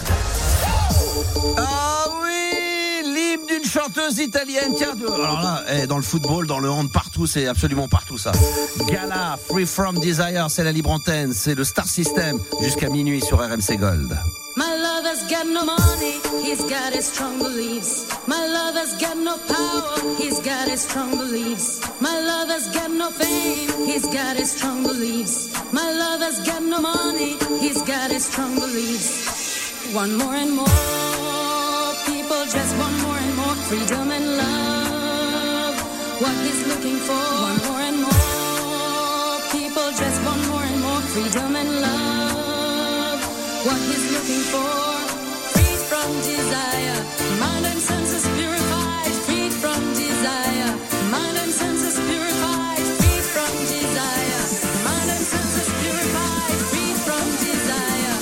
Ah oui, l'hymne d'une chanteuse italienne. Tiens, de- alors là, eh, dans le football, dans le hand, partout, c'est absolument partout ça. Gala, Free From Desire, c'est la libre antenne, c'est le Star System jusqu'à minuit sur R M C Gold. My lover's got no money, he's got his strong beliefs. My lover's got no power, he's got his strong beliefs. My lover's got no fame, he's got his strong beliefs. My lover's got no money, he's got his strong beliefs. One more and more, people just want more and more freedom and love. What he's looking for, one more and more, people just want more and more freedom and love. What he's looking for, freed from desire, mind and senses purified, freed from desire, mind and senses purified, freed from desire, mind and senses purified, freed from desire.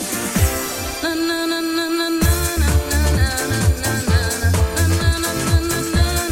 Na na na na na na na na na na na na na na na na.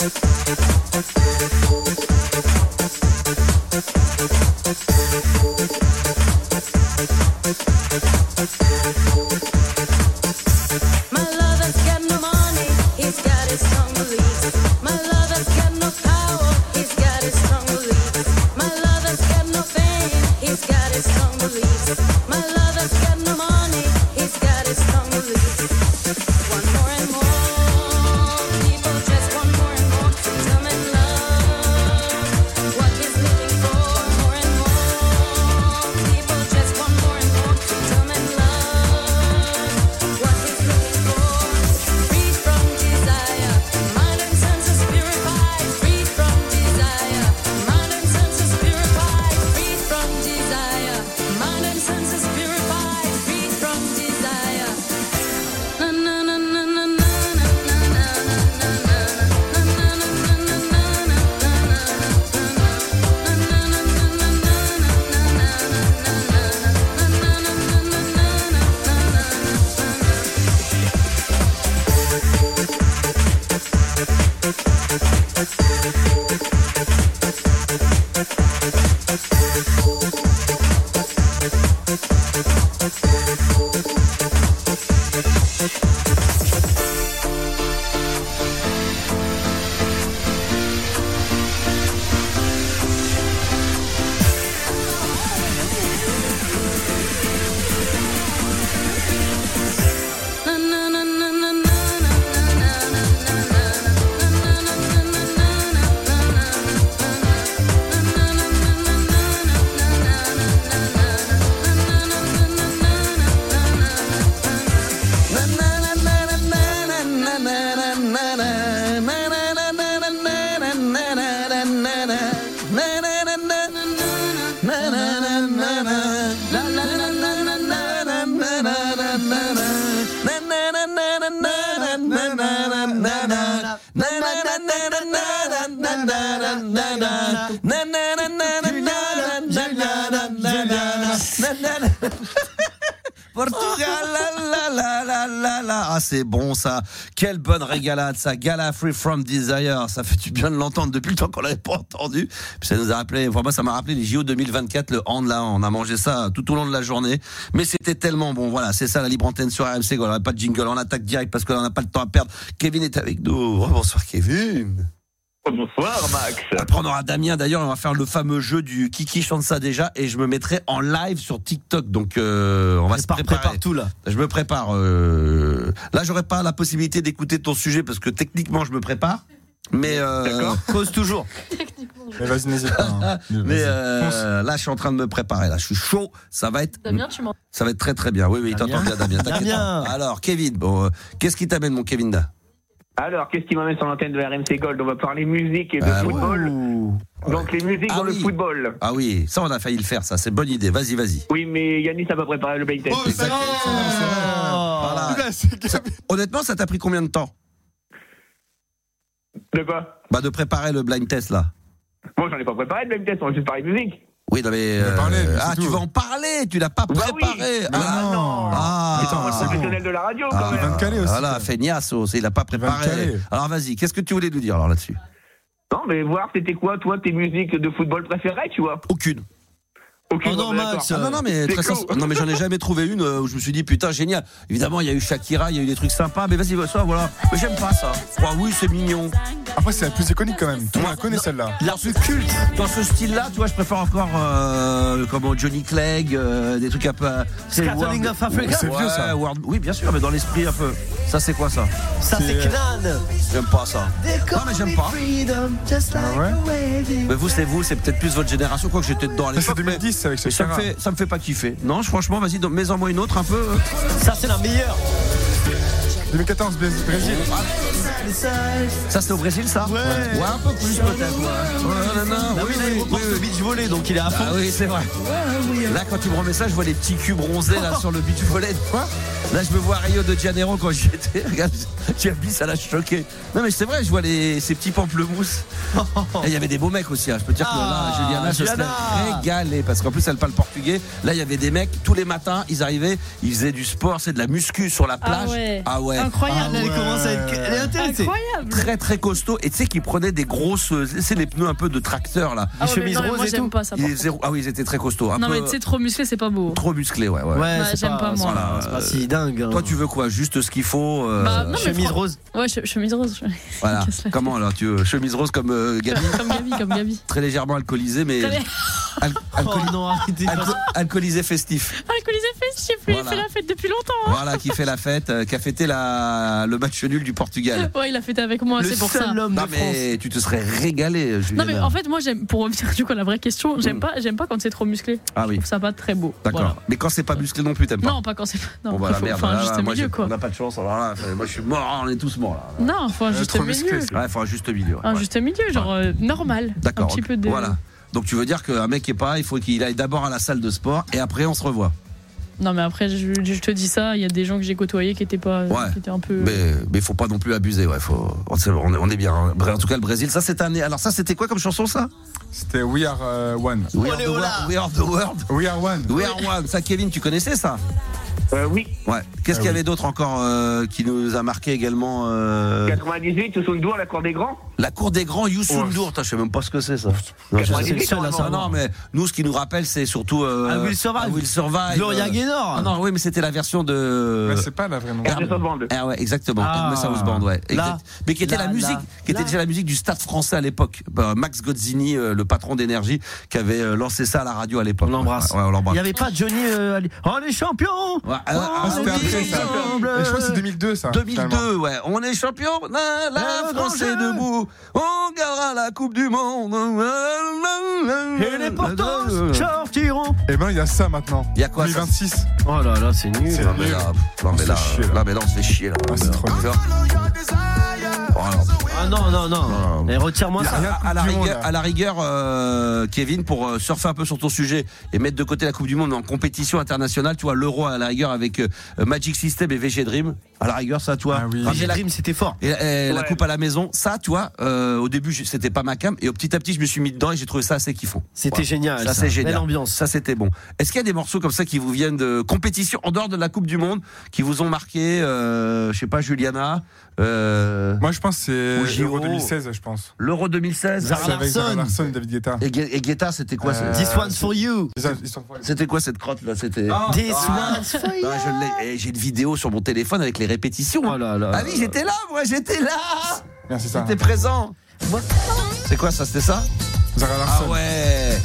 My lover's got no money, he's got his strong beliefs. My lover's got no power, he's got his strong beliefs. My lover's got no fame, he's got his strong beliefs. My lover's got no money, he's got his strong beliefs. One more and more, people just want more and more to come and love what he's living for. More and more, people just want more and more to come and love what he's looking for. Free from desire, mind and senses purified. Free from desire, mind and senses purified. Free from desire, mind and senses purified. Free from desire. Na na na na na na na na Portugal, la la la la la. Ah, c'est bon ça. Quelle bonne régalade ça. Gala Free From Desire. Ça fait du bien de l'entendre depuis le temps qu'on l'avait pas entendu. Puis ça nous a rappelé, enfin moi ça m'a rappelé les J O deux mille vingt-quatre, le hand là. On a mangé ça tout au long de la journée. Mais c'était tellement bon. Voilà, c'est ça la libre antenne sur R M C. On n'a pas de jingle, on attaque direct parce qu'on n'a pas le temps à perdre. Kevin est avec nous. Oh, bonsoir Kevin. Bonsoir Max. Après on aura Damien d'ailleurs, on va faire le fameux jeu du Kiki chante ça déjà et je me mettrai en live sur TikTok. Donc euh, on va se préparer. Prépare tout là. Je me prépare. Euh... Là j'aurai pas la possibilité d'écouter ton sujet parce que techniquement je me prépare. Mais euh... cause toujours. Mais vas-y, n'hésite pas. Hein. Mais euh, là je suis en train de me préparer. Là je suis chaud. Ça va être. Damien, tu m'entends? Ça va être très très bien. Oui oui, il t'entend bien Damien. Damien. Alors Kevin, bon, euh, qu'est-ce qui t'amène mon Kevin da? Alors, qu'est-ce qui m'amène sur l'antenne de R M C Gold? On va parler musique et de Ah, football. ouh. Donc, les musiques Ah dans oui. le football. Ah oui, ça on a failli le faire, ça c'est bonne idée. Vas-y vas-y. Oui, mais Yannis n'a pas préparé le blind test. Oh, ça y est, c'est bon, c'est bon. Voilà. Là, c'est Ça- honnêtement, ça t'a pris combien de temps? De quoi? Bah de préparer le blind test là. Bon, j'en ai pas préparé le blind test, on va juste parler musique. Oui, non mais. On va parler, mais ah, c'est tu tout. vas en parler, tu l'as pas Bah oui. préparé. Bah ah non. Ah, Attends, Moi, c'est je suis bon. professionnel de la radio, Ah, quand Il va même. me caler aussi. Voilà, feignasso, il a pas va me préparé. caler. Alors vas-y, qu'est-ce que tu voulais nous dire alors là-dessus? Non, mais voir, c'était quoi, toi, tes musiques de football préférées, tu vois? Aucune. Aucune. Oh non, d'accord. Max. Ah non, non, mais C'est très cool. sens- non, mais j'en ai jamais trouvé une euh, où je me suis dit putain, génial. Évidemment, il y a eu Shakira, il y a eu des trucs sympas, mais vas-y, ça, voilà. Mais j'aime pas ça. Ah oui, c'est mignon. Après, c'est la plus iconique quand même. Tout le monde la connaît celle-là. Dans ce culte, dans ce style-là, tu vois, je préfère encore euh, comme Johnny Clegg, euh, des trucs un peu. euh, c'est Scatterling World- of Africa. C'est vieux, ça. Ouais, World- Oui, bien sûr, mais dans l'esprit un peu. Ça, c'est quoi ça? Ça c'est C'est- Knan. J'aime pas ça. Non, mais j'aime pas. Ah ouais. Mais vous, c'est vous, c'est peut-être plus votre génération, quoi que j'étais dedans à Ça, c'est l'époque. deux mille dix avec mais ça me Shakira. fait, ça me fait pas kiffer. Non, je- franchement, vas-y, donc, mets-en moi une autre un peu. Ça c'est la meilleure. deux mille quatorze, Brésil. Ça, c'est au Brésil, ça? Ouais. Ouais, un peu plus peut-être. Ouais. Ouais, non, non, Ah oui, oui, là, oui, il oui, reporte oui. le beach volley donc il est à fond. Ah oui, c'est vrai. Là, quand tu me remets ça, je vois les petits culs bronzés là sur le beach volley. Quoi? Là, je me vois Rio de Janeiro quand j'y étais. Regarde, Jambi, ça l'a choqué. Non, mais c'est vrai, je vois les, ces petits pamplemousses. Et il y avait des beaux mecs aussi. Hein. Je peux te dire que là, Ah, Juliana, je Juliana. serais régalé parce qu'en plus, elle parle portugais. Là, il y avait des mecs, tous les matins, ils arrivaient, ils faisaient du sport, c'est de la muscu sur la plage. Ah ouais. Ah ouais. Incroyable. Elle commence à être. Elle est intéressante. incroyable. Très très costaud. Et tu sais qu'ils prenaient des grosses, c'est les pneus un peu de tracteur là. Ah ouais, mais non, mais moi j'aime pas ça. Ils étaient- ah oui, ils étaient très costauds. Un Non, peu- mais tu sais, trop musclé, c'est pas beau. Trop musclé, ouais. ouais. Ouais, Bah, c'est j'aime pas, moi. Voilà, C'est pas euh, si dingue. hein. Toi, tu veux quoi? Juste ce qu'il faut. euh, Bah, non, mais Chemise fran- rose. Ouais, che- chemise rose. Voilà. Qu'est-ce que- Comment alors tu veux chemise rose comme euh, Gabi, Comme Gabi, comme Gabi. très légèrement alcoolisé, mais Très- al- Oh alcooli- non, arrêtez. alco- alcoolisé festif. Alcoolisé festif, lui, Voilà. il fait la fête depuis longtemps. hein. Voilà, qui fait la fête, euh, qui a fêté la, le match nul du Portugal. Ouais, il a fêté avec moi, Le c'est pour ça. seul homme de Non France. mais tu te serais régalé, Julien. Non mais en fait moi j'aime pour revenir du coup à la vraie question j'aime pas j'aime pas quand c'est trop musclé. Ah oui. Je trouve ça pas très beau. D'accord. Voilà. Mais quand c'est pas musclé non plus, t'aimes pas. Non pas quand c'est pas. Non, Bon bah la faut- merde. faut un là, juste là, moi, milieu j'ai- quoi. on n'a pas de chance. Alors là, moi je suis mort, on est tous morts là. Non faut un Euh, juste trop milieu. musclé, c'est- Ouais, il faut un juste milieu. ouais. Un Ouais. juste milieu genre euh, normal. D'accord. Un petit peu de. Voilà. Donc tu veux dire qu'un mec qui est pas, il faut qu'il aille d'abord à la salle de sport et après on se revoit. Non mais après je, je te dis ça il y a des gens que j'ai côtoyés qui étaient pas Ouais. qui étaient un peu. Mais mais faut pas non plus abuser. Ouais, faut. On est, on est bien. hein. En tout cas le Brésil, ça c'était un. Alors ça c'était quoi comme chanson ça? C'était We Are euh, One. We are, the world, we are the world. We Are One. We are one. Ça Kevin, tu connaissais ça? Euh, oui. Ouais. Qu'est-ce Ah qu'il y oui. avait d'autre encore euh, qui nous a marqué également euh, quatre-vingt-dix-huit, Toussoundour, la cour des grands. La cour des grands, Youssou N'Dour. Putain, je sais même pas ce que c'est ça. Non, je sais- quatre-vingt-dix-huit, c'est le seul à normalement. savoir. non, mais nous, ce qui nous rappelle, c'est surtout. Euh, I Will Survive. I Will Survive. Gloria Euh, Gaynor. Ah non, oui, mais c'était la version de. Mais c'est pas la vraie nom. Hermès Band. Ah ouais, exactement. Ah. Hermès House Band, ouais. Là. Exact. Mais qui était Là, la musique, là, qui était là. déjà la musique du Stade Français à l'époque. Bah, Max Gozzini, euh, le patron d'Énergie, qui avait euh, lancé ça à la radio à l'époque. On l'embrasse. Ouais, ouais, on Il l'embrasse. n'y avait pas Johnny. euh, allez- Oh les champions. Ouais, ah, Oh, ah, c'était les après, ça. ensemble. Et je crois que c'est deux mille deux ça. deux mille deux, finalement. ouais. On est champion. La, la Euh, France dans est ce- debout. On gagnera la Coupe du Monde. Et les portos sortiront. Eh ben il y a ça maintenant. Il y a quoi, deux mille ça vingt-six. Oh là là, c'est nul. C'est Non mais nul. là, non, mais se là, fait chier, là. là, mais là, on se fait chier là. Ah, c'est trop nul. Oh, alors, Ah non, non, non. Non. Mais retire-moi À, ça. à- à la du monde, rigueur, là. à la rigueur, euh, Kevin, pour euh, surfer un peu sur ton sujet et mettre de côté la Coupe du Monde mais en compétition internationale, tu vois, l'Euro à la rigueur avec euh, Magic System et V G Dream, à la rigueur, ça, toi, Ah oui. ramener J'ai la, Dream, c'était fort. et, et la Ouais. coupe à la maison, ça, tu vois, euh, au début, je- c'était pas ma cam, et au petit à petit, je me suis mis dedans et j'ai trouvé ça assez kiffant. C'était Voilà. génial. Ça, c'est génial. Belle ambiance. Ça, c'était bon. Est-ce qu'il y a des morceaux comme ça qui vous viennent de compétition en dehors de la Coupe du Monde, qui vous ont marqué, euh, je sais pas, Juliana, euh, Moi je pense que Au c'est J O. Euro deux mille seize je pense. l'Euro deux mille seize? Zara C'est avec Zara Larsson. Larsson et David Guetta. Et, Gue- et Guetta, c'était quoi? Euh, ce- This one's for you. Ils ont- ils sont- C'était quoi cette crotte là? C'était. Ah. This Ah. one's for Non, you. je l'ai- eh, j'ai une vidéo sur mon téléphone avec les répétitions. Oh là là. Ah oui, j'étais là, moi, j'étais là. Bien, c'est ça. J'étais présent. C'est quoi ça? C'était ça? Zara Ah Larsson. ouais.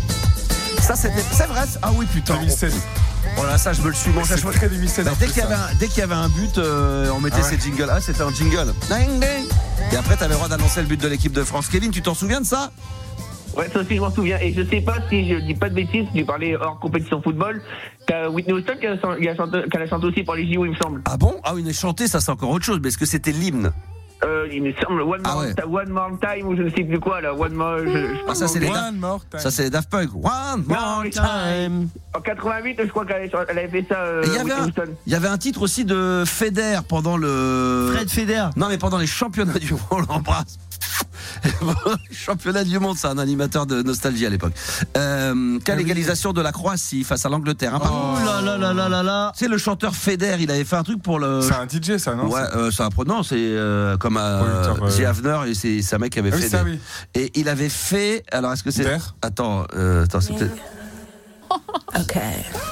Ça c'était. C'est vrai. ça Ah oui putain. deux mille seize. Oh là, ça je me le suis mangé. à C'est chaque- très deux mille seize. Bah, en dès plus, qu'il y ça. avait un, dès qu'il y avait un but, euh, on mettait Ah ouais. ces jingles. Ah, c'était un jingle. Ding, ding. Et après, t'avais le droit d'annoncer le but de l'équipe de France. Kevin, tu t'en souviens de ça? Ouais, ça aussi, je m'en souviens. Et je sais pas si je dis pas de bêtises, tu parlais hors compétition football. T'as Whitney Houston qui a, qui a chanté, qui a chanté aussi pour les J O, il me semble. Ah bon? Ah oui, mais chanter, ça c'est encore autre chose. Mais est-ce que c'était l'hymne? Euh, il me semble One Ah More, ouais. One More Time ou je ne sais plus quoi là. One More. Je, je Ah, ça, c'est les One more time. Ça c'est les Daft Punk. One more mais- time. En quatre-vingt-huit, je crois qu'elle avait, elle avait fait ça. Euh, Et il y avait Whitney un, Houston. il y avait un titre aussi de Federer pendant le. Fred Feder. Non, mais pendant les championnats du monde, on l'embrasse. Championnat du monde, c'est un animateur de nostalgie à l'époque. Euh, quelle égalisation de la Croatie face à l'Angleterre. Hein, par contre. Oh là là là là là là. Tu sais, le chanteur Feder, il avait fait un truc pour le. C'est un D J ça, non? Ouais, euh, c'est un pro- non, c'est euh, comme à Producteur, euh, The Avener et c'est c'est un mec qui avait Ah oui, fait. ça, des- oui. Et il avait fait. Alors, est-ce que c'est. Der. Attends, euh, attends, c'est peut-être. Okay.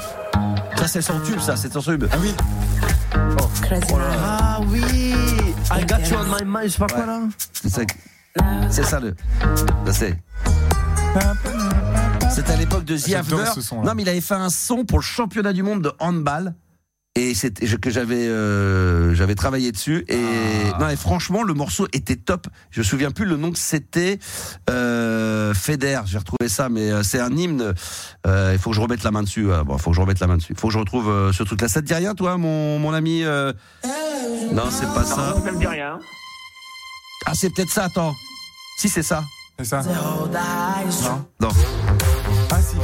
Ça, c'est son tube, ça, c'est son tube. Ah oui. Crazy Ah oui. I got you on my mind. Je sais pas quoi là. C'est ça, c'est ça le. Ça, c'est. C'était à l'époque de The J'adore Avener. ce son-là. Non, mais il avait fait un son pour le championnat du monde de handball. Et c'était je- que j'avais euh, j'avais travaillé dessus et Ah. non et franchement le morceau était top. Je me souviens plus le nom que c'était. Euh, Feder, j'ai retrouvé ça, mais euh, c'est un hymne. Euh, il faut que je remette la main dessus. Euh, bon, faut que je remette la main dessus. Il faut que je retrouve euh, ce truc-là. Ça te dit rien, toi, mon mon ami euh... Non, c'est pas ça. Non, ça me dit rien. Ah, c'est peut-être ça. Attends. Si c'est ça. C'est ça. Non. Non. Ah si.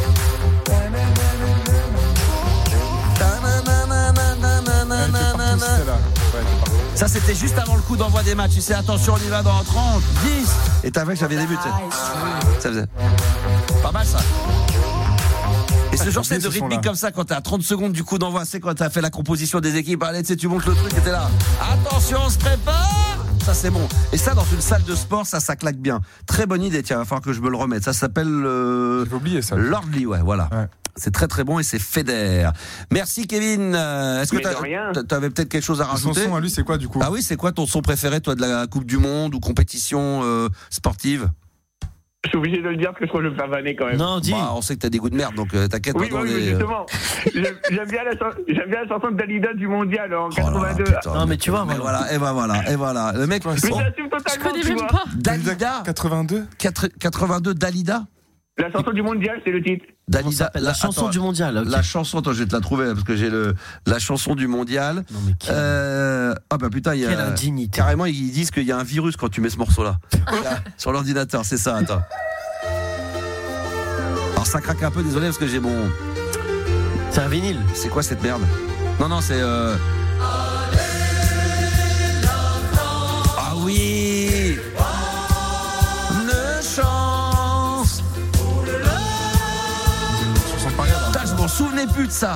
Elle était partout, c'était là. Ouais, elle était partout. Ça c'était juste avant le coup d'envoi des matchs. Tu sais, attention, on y va dans trente, dix. Et t'as vu que j'avais des buts. tu sais. Ça faisait. Pas mal ça. Et ce Ah, genre j'ai oublié de ce rythmique son-là. comme ça, quand t'es à trente secondes du coup d'envoi, c'est quand t'as fait la composition des équipes. Allez, tu sais, tu montes le truc et t'es là. Attention, on se prépare. ça c'est bon. Et ça dans une salle de sport, ça, ça claque bien. Très bonne idée, tiens, il va falloir que je me le remette. Ça s'appelle euh, J'ai oublié ça. Lordly, ouais, voilà. Ouais. C'est très très bon et c'est fédère. Merci Kevin. Euh, Est-ce que Mais de rien. tu avais peut-être quelque chose à Son rajouter? son à lui, c'est quoi du coup? Ah oui, c'est quoi ton son préféré, toi, de la Coupe du Monde ou compétition euh, sportive? Je suis obligé de le dire parce que je crois que je vais me faire vanner quand même. Non, dis. Bah, on sait que t'as des goûts de merde, donc euh, t'inquiète Oui, pas. oui, dans oui, les- justement. J'aime j'aime bien, la chan- j'aime bien la chanson de Dalida du mondial en Oh là là, quatre-vingt-deux. putain, Non, mais tu vois, mais voilà. voilà, et ben voilà, et voilà. Le mec, Mais oh, j'assume Je totalement, connais tu même vois. pas. Dalida, quatre-vingt-deux. quatre- quatre-vingt-deux, Dalida, La chanson du mondial, c'est le titre. Comment ça Dalida, s'appelle La chanson attends, du mondial. ok. La chanson, attends, je vais te la trouver parce que j'ai le la chanson du mondial. Non, mais quelle, Euh, ah bah putain, il y quelle a indignité. carrément ils disent qu'il y a un virus quand tu mets ce morceau-là sur l'ordinateur. C'est ça, attends. Alors ça craque un peu, désolé parce que j'ai mon. C'est un vinyle. C'est quoi cette merde? Non non, c'est. Euh... Ah oui. Une chance. Chanson de pariade. Putain, je m'en souvenais plus de ça.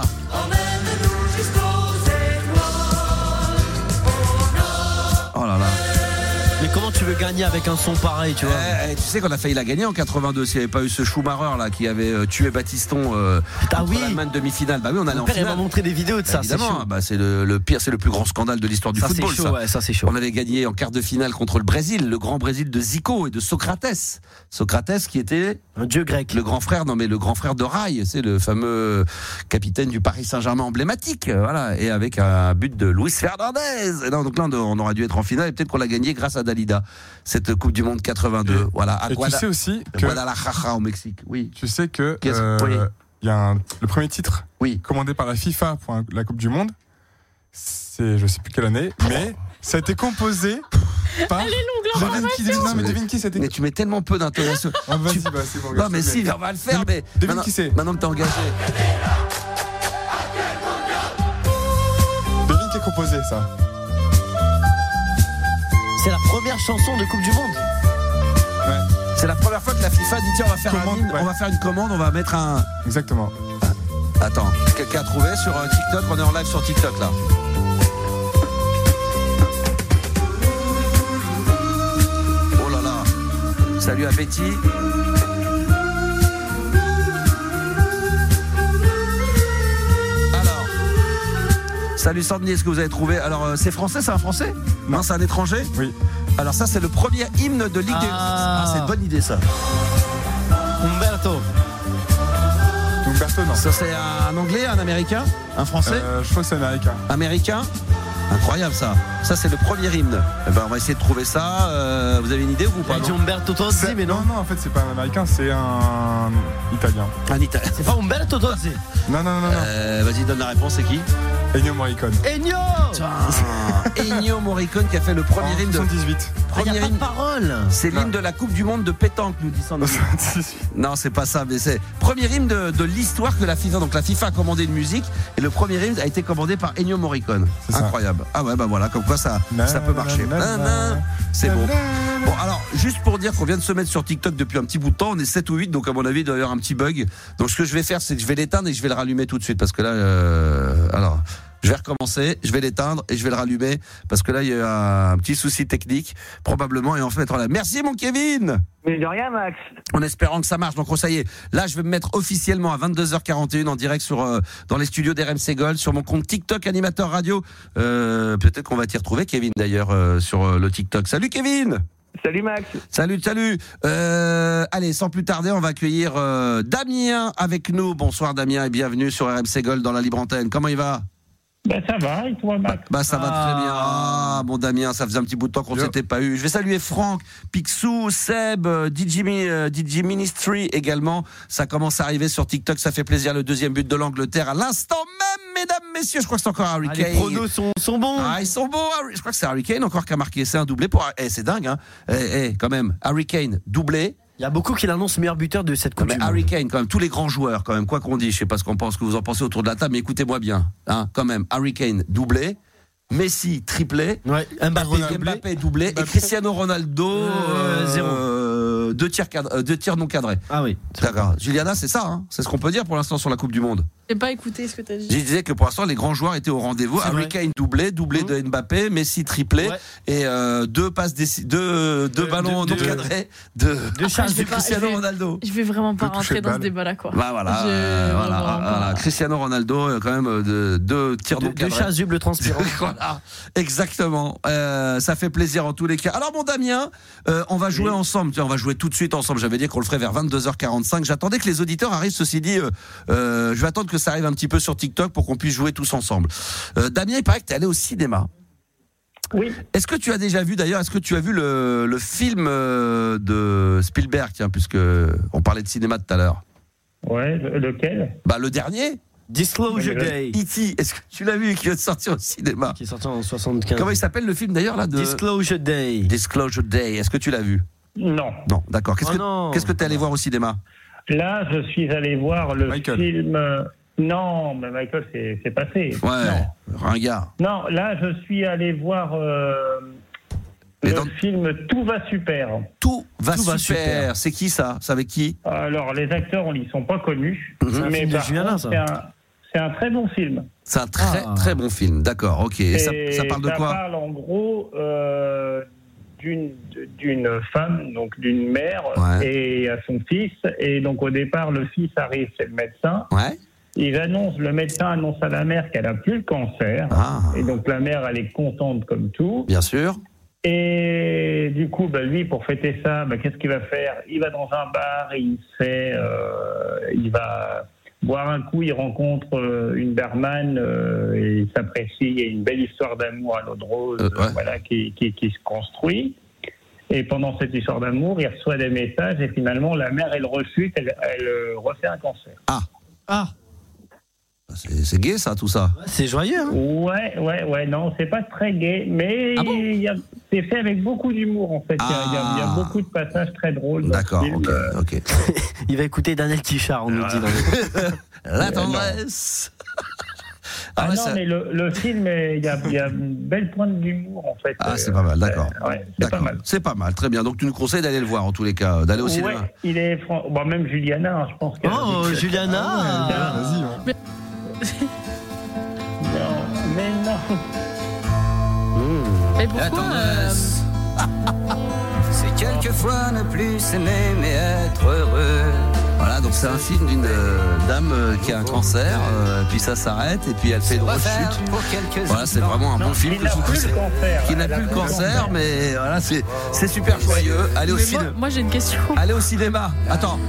Oh là là. Mais comment tu veux gagner avec un son pareil, tu vois? Eh, eh, tu sais qu'on a failli la gagner en quatre-vingt-deux s'il n'y avait pas eu ce Schumacher là qui avait euh, tué Battiston euh, Ah contre oui. l'Allemagne demi-finale. Bah oui, on allait Mon en père, il m'a finale. montré des vidéos de ça. C'est Évidemment, chaud. bah, c'est le, le pire, c'est le plus grand scandale de l'histoire du Ça, c'est football. chaud, ça. ouais, ça, c'est chaud. On avait gagné en quart de finale contre le Brésil, le grand Brésil de Zico et de Socrates. Socrates qui était Un dieu grec. le grand frère, non mais le grand frère de Rai, c'est le fameux capitaine du Paris Saint-Germain emblématique, euh, voilà, et avec un but de Luis Fernandez. Et non, donc là, on aurait dû être en finale et peut-être qu'on l'a gagné grâce à Dalida, cette Coupe du Monde quatre-vingt-deux. Et- voilà, à Et Guada- tu sais aussi que Guadalajara au Mexique. Oui. tu sais que Qu'est-ce- euh, oui. il y a un- le premier titre Oui. commandé par la FIFA pour un- la Coupe du Monde. C'est je sais plus quelle année, mais ça a été composé par. Elle est longue, Devine qui, devine, non, mais devine qui c'était. Mais tu mets tellement peu d'intonation. Oh, vas-y, bah, c'est bon. Non regarde, mais je te si, mets. on va le faire, Devine- mais devine maintenant, qui c'est. maintenant que t'es engagé. Devine qui a composé ça. C'est la première chanson de Coupe du Monde. Ouais, C'est la première fois que la FIFA dit tiens on va faire Commande, un hymne, ouais. on va faire une commande, on va mettre un. exactement. Attends, quelqu'un a trouvé sur euh, TikTok, on est en live sur TikTok là. Oh là là. Salut à Betty. Alors. Salut Sandy, est-ce que vous avez trouvé? Alors euh, c'est français, c'est un français? Non, c'est un étranger? Oui. Alors ça c'est le premier hymne de Ligue des... Ah. Ah, c'est une bonne idée ça. Umberto. Umberto, non. Ça c'est un anglais, un américain, un français? Euh, je crois que c'est américain. Américain. Incroyable ça. Ça c'est le premier hymne. Eh ben, on va essayer de trouver ça. Euh, vous avez une idée ou Il pas? a dit non Umberto Tozzi, C'est- mais non. non, non, en fait, c'est pas un américain, c'est un italien. Un italien. C'est pas Umberto Tozzi. Non, non, non, non. Euh, Vas-y, donne la réponse, c'est qui? Ennio Morricone. Ennio. Ennio Morricone qui a fait le premier En hymne de. soixante-dix-huit. Ah, y Premier a pas de hymne. parole. C'est l'hymne de la Coupe du Monde de pétanque, nous dit Sandy. soixante-dix-huit. Non, c'est pas ça, mais c'est premier hymne de, de l'histoire que la FIFA. Donc la FIFA a commandé une musique et le premier hymne a été commandé par Ennio Morricone. C'est ça. Incroyable. Ah ouais, bah voilà, comme quoi ça, Na, ça peut na, marcher. na, na, Na, na. C'est na, bon. na, na. Bon, alors, juste pour dire qu'on vient de se mettre sur TikTok depuis un petit bout de temps, on est sept ou huit, donc à mon avis, il doit y avoir un petit bug. Donc, ce que je vais faire, c'est que je vais l'éteindre et je vais le rallumer tout de suite, parce que là, euh, alors, je vais recommencer, je vais l'éteindre et je vais le rallumer, parce que là, il y a un petit souci technique, probablement, et on va se mettre en live. Merci, mon Kevin! Mais de rien, Max. En espérant que ça marche. Donc, oh, ça y est. Là, je vais me mettre officiellement à vingt-deux heures quarante et une en direct sur, euh, dans les studios d'R M C Gold, sur mon compte TikTok Animateur Radio. Euh, peut-être qu'on va t'y retrouver, Kevin, d'ailleurs, euh, sur euh, le TikTok. Salut, Kevin! Salut, Max. Salut, salut. Euh, allez, sans plus tarder, on va accueillir euh, Damien avec nous. Bonsoir, Damien, et bienvenue sur R M C Gold dans la libre antenne. Comment il va? Ben ça va, et toi, Max? Bah ça va très bien. Ah, bon Damien, ça faisait un petit bout de temps qu'on ne Yo. s'était pas eu. Je vais saluer Franck, Picsou, Seb, euh, D J, Mi- euh, D J Ministry également. Ça commence à arriver sur TikTok, ça fait plaisir. Le deuxième but de l'Angleterre à l'instant même, mesdames, messieurs. Je crois que c'est encore Harry Ah, Kane. les pronos sont, sont bons. Ah, ils sont beaux. Harry- Je crois que c'est Harry Kane encore qui a marqué. C'est un doublé pour. Eh, c'est dingue, hein. Eh, eh, quand même. Harry Kane, doublé. Il y a beaucoup qui l'annoncent meilleur buteur de cette Non, Coupe mais du Monde. Harry Kane, quand même, tous les grands joueurs, quand même, quoi qu'on dise, je sais pas ce qu'on pense, ce que vous en pensez autour de la table, mais écoutez-moi bien, hein, quand même, Harry Kane doublé, Messi triplé, Ouais, Mbappé doublé. Mbappé doublé, et Cristiano Ronaldo Euh, zéro. euh, deux tirs cadre- euh, deux tirs non cadrés. Ah oui. D'accord. Juliana, c'est ça, hein, c'est ce qu'on peut dire pour l'instant sur la Coupe du Monde. J'ai pas écouté ce que t'as dit. Je disais que pour l'instant, les grands joueurs étaient au rendez-vous. Harry Kane doublé, doublé mmh. de Mbappé, Messi triplé, ouais. et euh, deux passes, déci- deux, deux euh, ballons non cadrés de, de Après, Cristiano Ronaldo. Je vais vraiment pas rentrer dans ce débat-là, quoi. Bah voilà, euh, voilà, voilà. Cristiano Ronaldo, quand même, deux de tirs non cadrés. Deux chasubles transpirants. Voilà, exactement. Euh, ça fait plaisir en tous les cas. Alors, mon Damien, euh, on va jouer oui. ensemble. Tiens, on va jouer tout de suite ensemble. J'avais dit qu'on le ferait vers vingt-deux heures quarante-cinq. J'attendais que les auditeurs arrivent. Ceci dit, euh, euh, je vais attendre que ça arrive un petit peu sur TikTok pour qu'on puisse jouer tous ensemble. Euh, Damien, il paraît que tu es allé au cinéma. Oui. Est-ce que tu as déjà vu, d'ailleurs, est-ce que tu as vu le, le film de Spielberg, tiens, puisque on parlait de cinéma tout à l'heure? Ouais, lequel? Bah, le dernier. Disclosure Day. E T, est-ce que tu l'as vu, qui vient de sortir au cinéma? Qui est sorti en soixante-quinze. Comment il s'appelle le film d'ailleurs là de... Disclosure Day. Disclosure Day, est-ce que tu l'as vu? Non. Non, d'accord. Qu'est-ce oh que non. qu'est-ce que tu es allé voir au cinéma? Là, je suis allé voir le Michael. film. Non, mais Michael, c'est, c'est passé. Ouais, non. ringard. Non, là, je suis allé voir euh, le dans... film Tout va super. Tout va, Tout super. va super. C'est qui ça? C'est avec qui? Alors, les acteurs, on y sont pas connus. Mmh. Mais par Juliana, contre, ça. c'est un, c'est un très bon film. C'est un très ah. très bon film, d'accord, ok. Et ça, Et ça parle de ça quoi? Ça parle en gros euh, d'une, d'une femme, donc d'une mère, ouais. et à son fils. Et donc au départ, le fils arrive, c'est le médecin. Ouais. Il annonce, le médecin annonce à la mère qu'elle a plus le cancer. Ah. Et donc la mère, elle est contente comme tout. Bien sûr. Et du coup, bah, lui, pour fêter ça, bah, qu'est-ce qu'il va faire? Il va dans un bar, et il fait, euh, il va boire un coup, il rencontre euh, une barman, euh, et il s'apprécie. Il y a une belle histoire d'amour à l'eau de rose, euh, ouais. voilà, qui, qui, qui se construit. Et pendant cette histoire d'amour, il reçoit des messages, et finalement, la mère, elle refuse, elle, elle euh, refait un cancer. Ah. Ah. C'est, c'est gai ça, tout ça. C'est joyeux. Hein. Ouais, ouais, ouais. Non, c'est pas très gai, mais ah bon y a, c'est fait avec beaucoup d'humour en fait. Il ah. y, y, y a beaucoup de passages très drôles. D'accord. Film, ok. euh... okay. Il va écouter Daniel Tichard, on nous dit. Dans le... La tendresse. Ah, ah non, ça... mais le, le film, il y a, y a une belle pointe d'humour en fait. Ah, c'est pas mal, d'accord. Euh, ouais, c'est d'accord. pas mal. C'est pas mal, très bien. Donc tu nous conseilles d'aller le voir en tous les cas, d'aller au cinéma. Ouais, il est. Bon, même Juliana, hein, je pense que. Oh, Juliana ah, ouais, vas-y. Hein. Mais... non, mais non. Mmh. Mais pourquoi euh... C'est quelquefois ne plus s'aimer mais être heureux. Voilà, donc c'est un film d'une euh, dame euh, qui a un cancer, euh, puis ça s'arrête, et puis elle fait une rechute. Voilà, c'est vraiment un non, bon film que je vous conseille. Qui n'a plus le cancer, cancer, mais voilà, c'est, c'est super joyeux. Allez au cinéma. Moi, moi j'ai une question. Allez au cinéma. Attends.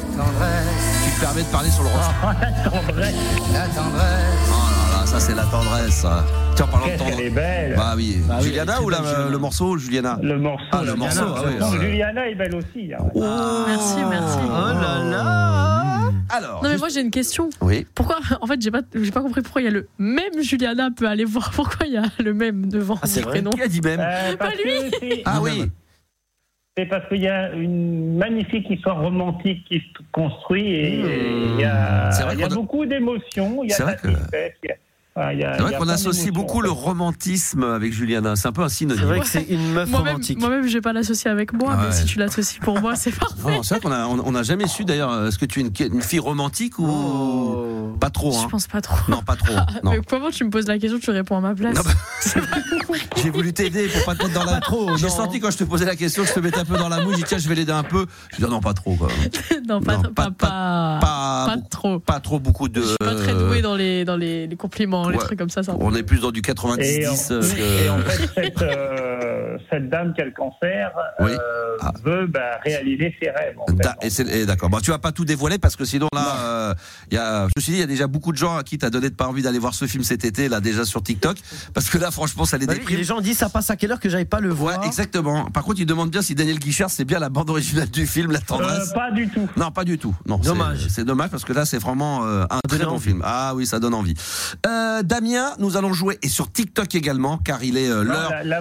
Tu te permets de parler sur le rôle. Oh, la tendresse. La tendresse. Oh là là, ça c'est la tendresse. Ça. Tiens, parlant de tendresse. Elle est belle. Bah oui. Bah oui Juliana ou la, le morceau, Juliana? Le morceau. Ah, le morceau. Ah, oui, non, euh... Juliana est belle aussi. Hein. Oh, merci, merci. Oh là là. Alors. Non mais juste... moi j'ai une question. Oui. Pourquoi? En fait, j'ai pas, j'ai pas compris pourquoi il y a le même Juliana peut aller voir. Pourquoi il y a le même devant? Ah, c'est vrai. Prénom. Qui a dit même? Euh, Pas lui. Ah oui. C'est parce qu'il y a une magnifique histoire romantique qui se construit et il mmh. y a, il y a beaucoup d'émotions. Il y a c'est de la vrai que... tristesse, il y a... Ah, y a, c'est vrai y a qu'on associe beaucoup en fait. le romantisme avec Juliana. C'est un peu un synonyme. C'est vrai que c'est une meuf moi-même, romantique. Moi-même, je vais pas l'associer avec moi, ah ouais. mais si tu l'associes pour moi, c'est parfait. Non, c'est vrai qu'on a, on, on a jamais su d'ailleurs. Est-ce que tu es une, une fille romantique ou oh. pas trop? Hein. Je pense pas trop. Non, pas trop. Non. Mais comment tu me poses la question, tu réponds à ma place? Non, bah... J'ai voulu t'aider pour pas te mettre dans la trop. J'ai non. senti quand je te posais la question que je te mettais un peu dans la mouche. J'ai dit tiens, je vais l'aider un peu. Je dis non, pas trop. Quoi. non, pas, non, pas, pas, pas, pas, pas beaucoup, trop. Pas trop beaucoup de. Je suis pas très douée dans les dans les, les compliments, ouais. les trucs comme ça. ça On est plus dans du quatre-vingt-dix dix. Et, euh, et en fait, cette, euh, cette dame qui a le cancer oui. euh, ah. veut bah, réaliser ses rêves. En da- fait. et c'est, et d'accord. Bon, tu vas pas tout dévoiler parce que sinon là, euh, y a, je me suis dit, il y a déjà beaucoup de gens à qui t'as donné de pas envie d'aller voir ce film cet été là déjà sur TikTok parce que là, franchement, ça les bah déprime. Les gens disent ça passe à quelle heure que j'aille pas le voir. Ouais, exactement. Par contre, ils demandent bien si Daniel Guichard c'est bien la bande originale du film, La Tendresse. Euh, pas du tout. Non, pas du tout. Non, dommage. C'est, c'est dommage parce que là, c'est vraiment euh, un très bon film. Ah oui, ça donne envie. Euh, Damien, nous allons jouer et sur TikTok également, car il est euh, l'heure. La, la bande originale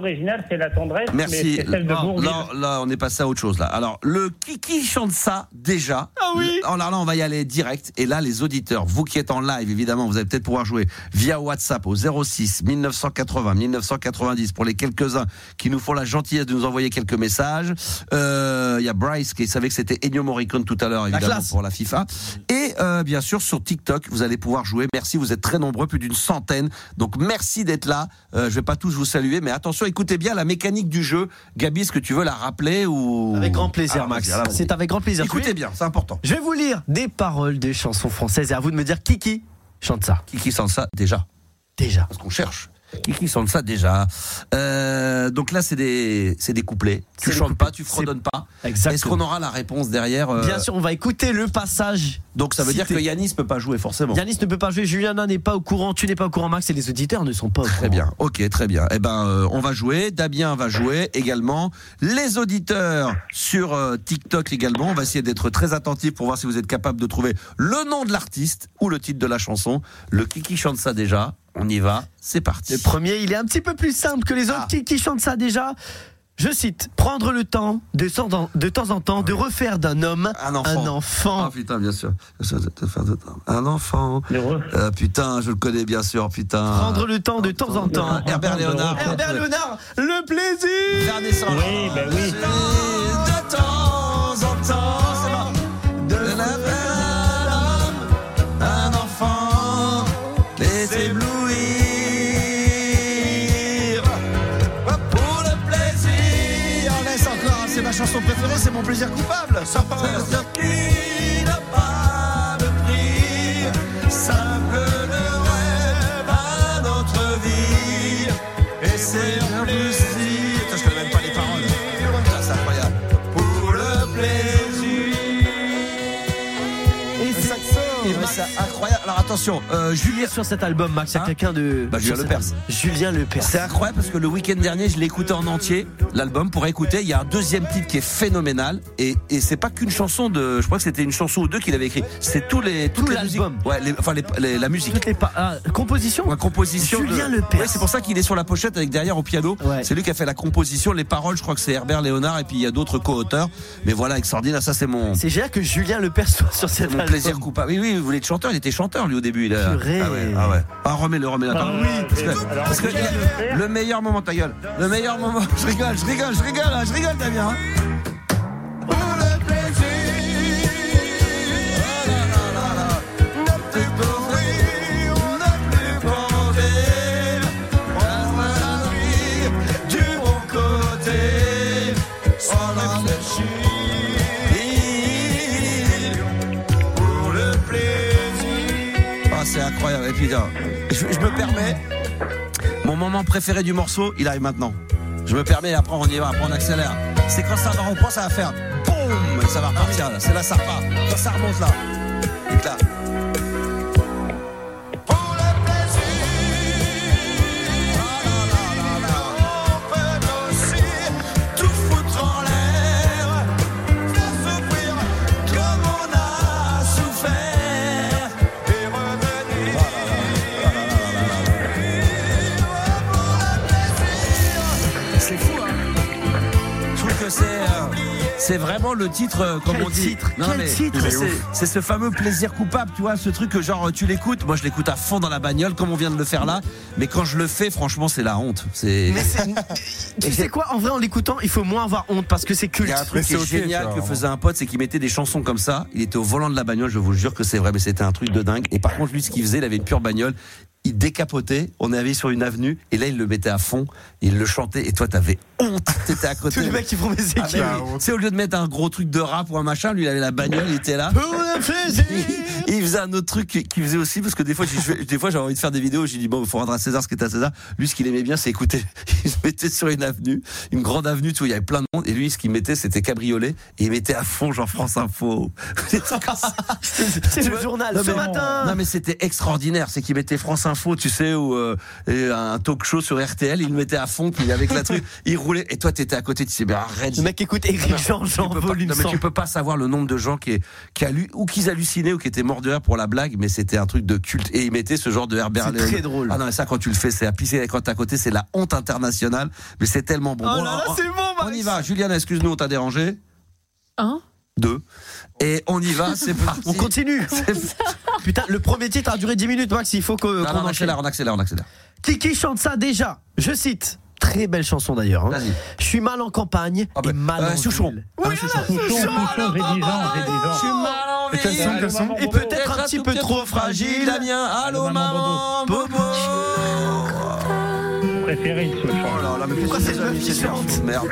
originale, c'est la tendresse, Merci. mais c'est celle de Non, Bourvil. là, là, on est passé à autre chose là. Alors, le qui, qui chante ça déjà. Ah oui. Alors là, on va y aller direct. Et là, les auditeurs, vous qui êtes en live, évidemment, vous allez peut-être pouvoir jouer via WhatsApp au zéro six mille neuf cent quatre-vingts mille neuf cent quatre-vingt-dix pour les quelques-uns qui nous font la gentillesse de nous envoyer quelques messages. Euh, Il y a Bryce qui savait que c'était Ennio Morricone tout à l'heure, évidemment, classe. pour la FIFA. Et euh, bien sûr, sur TikTok, vous allez pouvoir jouer. Merci, vous êtes très nombreux, plus d'une centaine. Donc merci d'être là. Euh, je vais pas tous vous saluer, mais attention, écoutez bien la mécanique du jeu. Gabi, est-ce que tu veux la rappeler ou Avec grand plaisir, Alors, Max. vas-y, alors, vas-y. C'est avec grand plaisir. Écoutez bien, c'est important. Je vais vous lire des paroles des chansons françaises et à vous de me dire qui qui chante ça. Qui qui chante ça déjà Déjà. Parce qu'on cherche. Qui qui chante ça déjà euh, Donc là, c'est des, c'est des couplets. Tu C'est des chantes couplets. pas, tu fredonnes pas. Exactement. Est-ce qu'on aura la réponse derrière euh, Bien sûr, on va écouter le passage. Donc ça veut dire cité. que Yanis peut pas jouer forcément. Yanis ne peut pas jouer, Juliana n'est pas au courant, tu n'es pas au courant, Max, et les auditeurs ne sont pas au courant. Très bien, ok, très bien. Eh ben, euh, on va jouer. Damien va jouer également. Les auditeurs sur euh, TikTok également. On va essayer d'être très attentifs pour voir si vous êtes capable de trouver le nom de l'artiste ou le titre de la chanson. Le qui qui chante ça déjà. On y va, c'est parti. Le premier, il est un petit peu plus simple que les autres Ah. qui, qui chantent ça déjà. Je cite, prendre le temps de, temps en- de temps en temps de refaire d'un homme Un enfant. un enfant. Ah putain, bien sûr. Un enfant. Euh, putain, je le connais bien sûr, putain. Prendre le temps de temps en temps. Herbert Léonard. Herbert Léonard, le plaisir. Faire descendre. Oui, ben oui. De temps en temps, c'est marrant. De la l'homme, un enfant, les éblouir. Pour le plaisir. On laisse encore, c'est ma chanson préférée, c'est mon plaisir coupable. Ça part qui n'a pas de prix, simple le rêve à notre vie. Et c'est un plaisir. Putain, je connais même pas les paroles. Putain, c'est incroyable. Pour le plaisir. Et c'est Et ben, c'est incroyable. Alors attention, euh, Julien. sur cet album, Max, il y a Hein quelqu'un de. Bah, Julien sur Lepers. cet album. Julien Lepers. C'est incroyable parce que le week-end dernier, je l'ai écouté en entier, l'album, pour écouter. Il y a un deuxième titre qui est phénoménal. Et, et c'est pas qu'une chanson de. Je crois que c'était une chanson ou deux qu'il avait écrit. C'est tous les. Toutes Tout les musiques. l'album. Ouais, les- enfin, les- les- la musique. Toutes les pa- ah, compositions. Ouais, composition. Julien de... Lepers. Ouais, c'est pour ça qu'il est sur la pochette avec derrière au piano. Ouais. C'est lui qui a fait la composition. Les paroles, je crois que c'est Herbert Léonard et puis il y a d'autres co-auteurs. Mais voilà, avec Sordine, ça c'est mon. C'est génial que Julien Lepers soit sur cet Mon album. plaisir coupable. Oui, oui, vous voulez être chanteur, il était chanteur lui au début. Il a... Purée. Ah ouais, ah ouais. Ah, remets-le, remets-le. Attends. Ah oui, parce que, alors, parce que Julien il y a- Lepers. le meilleur moment, ta gueule. Le meilleur moment. Je rigole, je rigole, je rigole, hein, je rigole, Damien. hein. Pour le plaisir. Oh là là là là. Ne plus courir, ne plus penser. Prendre la vie du bon côté. Sans réfléchir. Pour le plaisir. Ah, c'est incroyable. Et puis, là, je, je me permets, mon moment préféré du morceau, il arrive maintenant. Je me permets, après on y va, après on accélère. C'est quand ça va, on pense, ça va faire boum, et ça va repartir là. C'est là, ça repart. Quand ça remonte là. Et là. Pour le plaisir. Ah là là là là. On peut aussi tout foutre en l'air. Faire souffrir comme on a souffert. Et revenir. Ah là là là là là. C'est fou, hein. Je trouve que c'est euh, c'est vraiment le titre, euh, comme Quel on dit. titre, Non, quel mais titre, c'est- c'est- c'est ce fameux plaisir coupable, tu vois, ce truc que genre tu l'écoutes. Moi, je l'écoute à fond dans la bagnole, comme on vient de le faire là. Mais quand je le fais, franchement, c'est la honte. C'est. Mais c'est- tu sais quoi, en vrai, en l'écoutant, il faut moins avoir honte parce que c'est Il culte. y a un truc Mais qui est c'est ok, génial ça, que vraiment. faisait un pote, c'est qu'il mettait des chansons comme ça. Il était au volant de la bagnole, je vous jure que c'est vrai, mais c'était un truc de dingue. Et par contre, lui, ce qu'il faisait, il avait une pure bagnole. Il décapotait, on est allé sur une avenue, et là, il le mettait à fond, il le chantait, et toi, t'avais honte, t'étais à côté. Tous les mecs qui font mes Ah, équipes. mais oui. Tu sais, au lieu de mettre un gros truc de rap ou un machin, lui, il avait la bagnole, il était là. Pour le plaisir. Et il faisait un autre truc qu'il qu'il faisait aussi, parce que des fois, j'ai- je- des fois, j'avais envie de faire des vidéos, j'ai dit, bon, il faut rendre à César ce qui est à César. Lui, ce qu'il aimait bien, c'est écouter. Il se mettait sur une avenue, une grande avenue, tu vois, il y avait plein de monde, et lui, ce qu'il mettait, c'était cabriolet, et il mettait à fond, genre France Info. Des trucs comme ça. C'est Tu le vois journal. Non, Ce mais- matin. Non mais c'était extraordinaire, c'est qu'il mettait France Info, tu sais, ou euh, et un talk show sur R T L, il le mettait à fond, puis avec la truc, il roulait, et toi t'étais à côté, tu sais, ben arrête. Le mec écoute Eric Jean, Jean, tu peux pas, volume non, mais cent. tu peux pas savoir le nombre de gens qui, qui hallu- ou qui hallucinaient ou qui étaient morts genre de air pour la blague, mais c'était un truc de culte. Et il mettait ce genre de air berlin. C'est très drôle. Ah non, mais ça, quand tu le fais, c'est à pisser. Quand t'es à côté, c'est la honte internationale. Mais c'est tellement bon. Oh Bon, là là, on, c'est bon, Max. on y va. Juliana, excuse-nous, on t'a dérangé. Un. Deux. Et on y va, c'est parti. On continue. Putain, le premier titre a duré dix minutes, Max. Il faut que, Non, qu'on non, on enchaîne. accélère, on accélère, on accélère. Qui, qui chante ça déjà? Je cite. Très belle chanson d'ailleurs. Hein. Vas-y. Je suis mal en campagne Ah bah, et mal euh, en Souchon. ville. Ah, Oui, Souchon. Souchon, Souchon, Souchon, j'ai dix ans, j'ai dix ans. Je suis mal en Et quel vie. son, quel son Et peut-être un petit peu trop fragile. Damien, allô maman, Bobo. Préféré de Souchon. Oh là là, mais Pourquoi qu'est-ce c'est que le vous avez mis qui cette chante version de merde.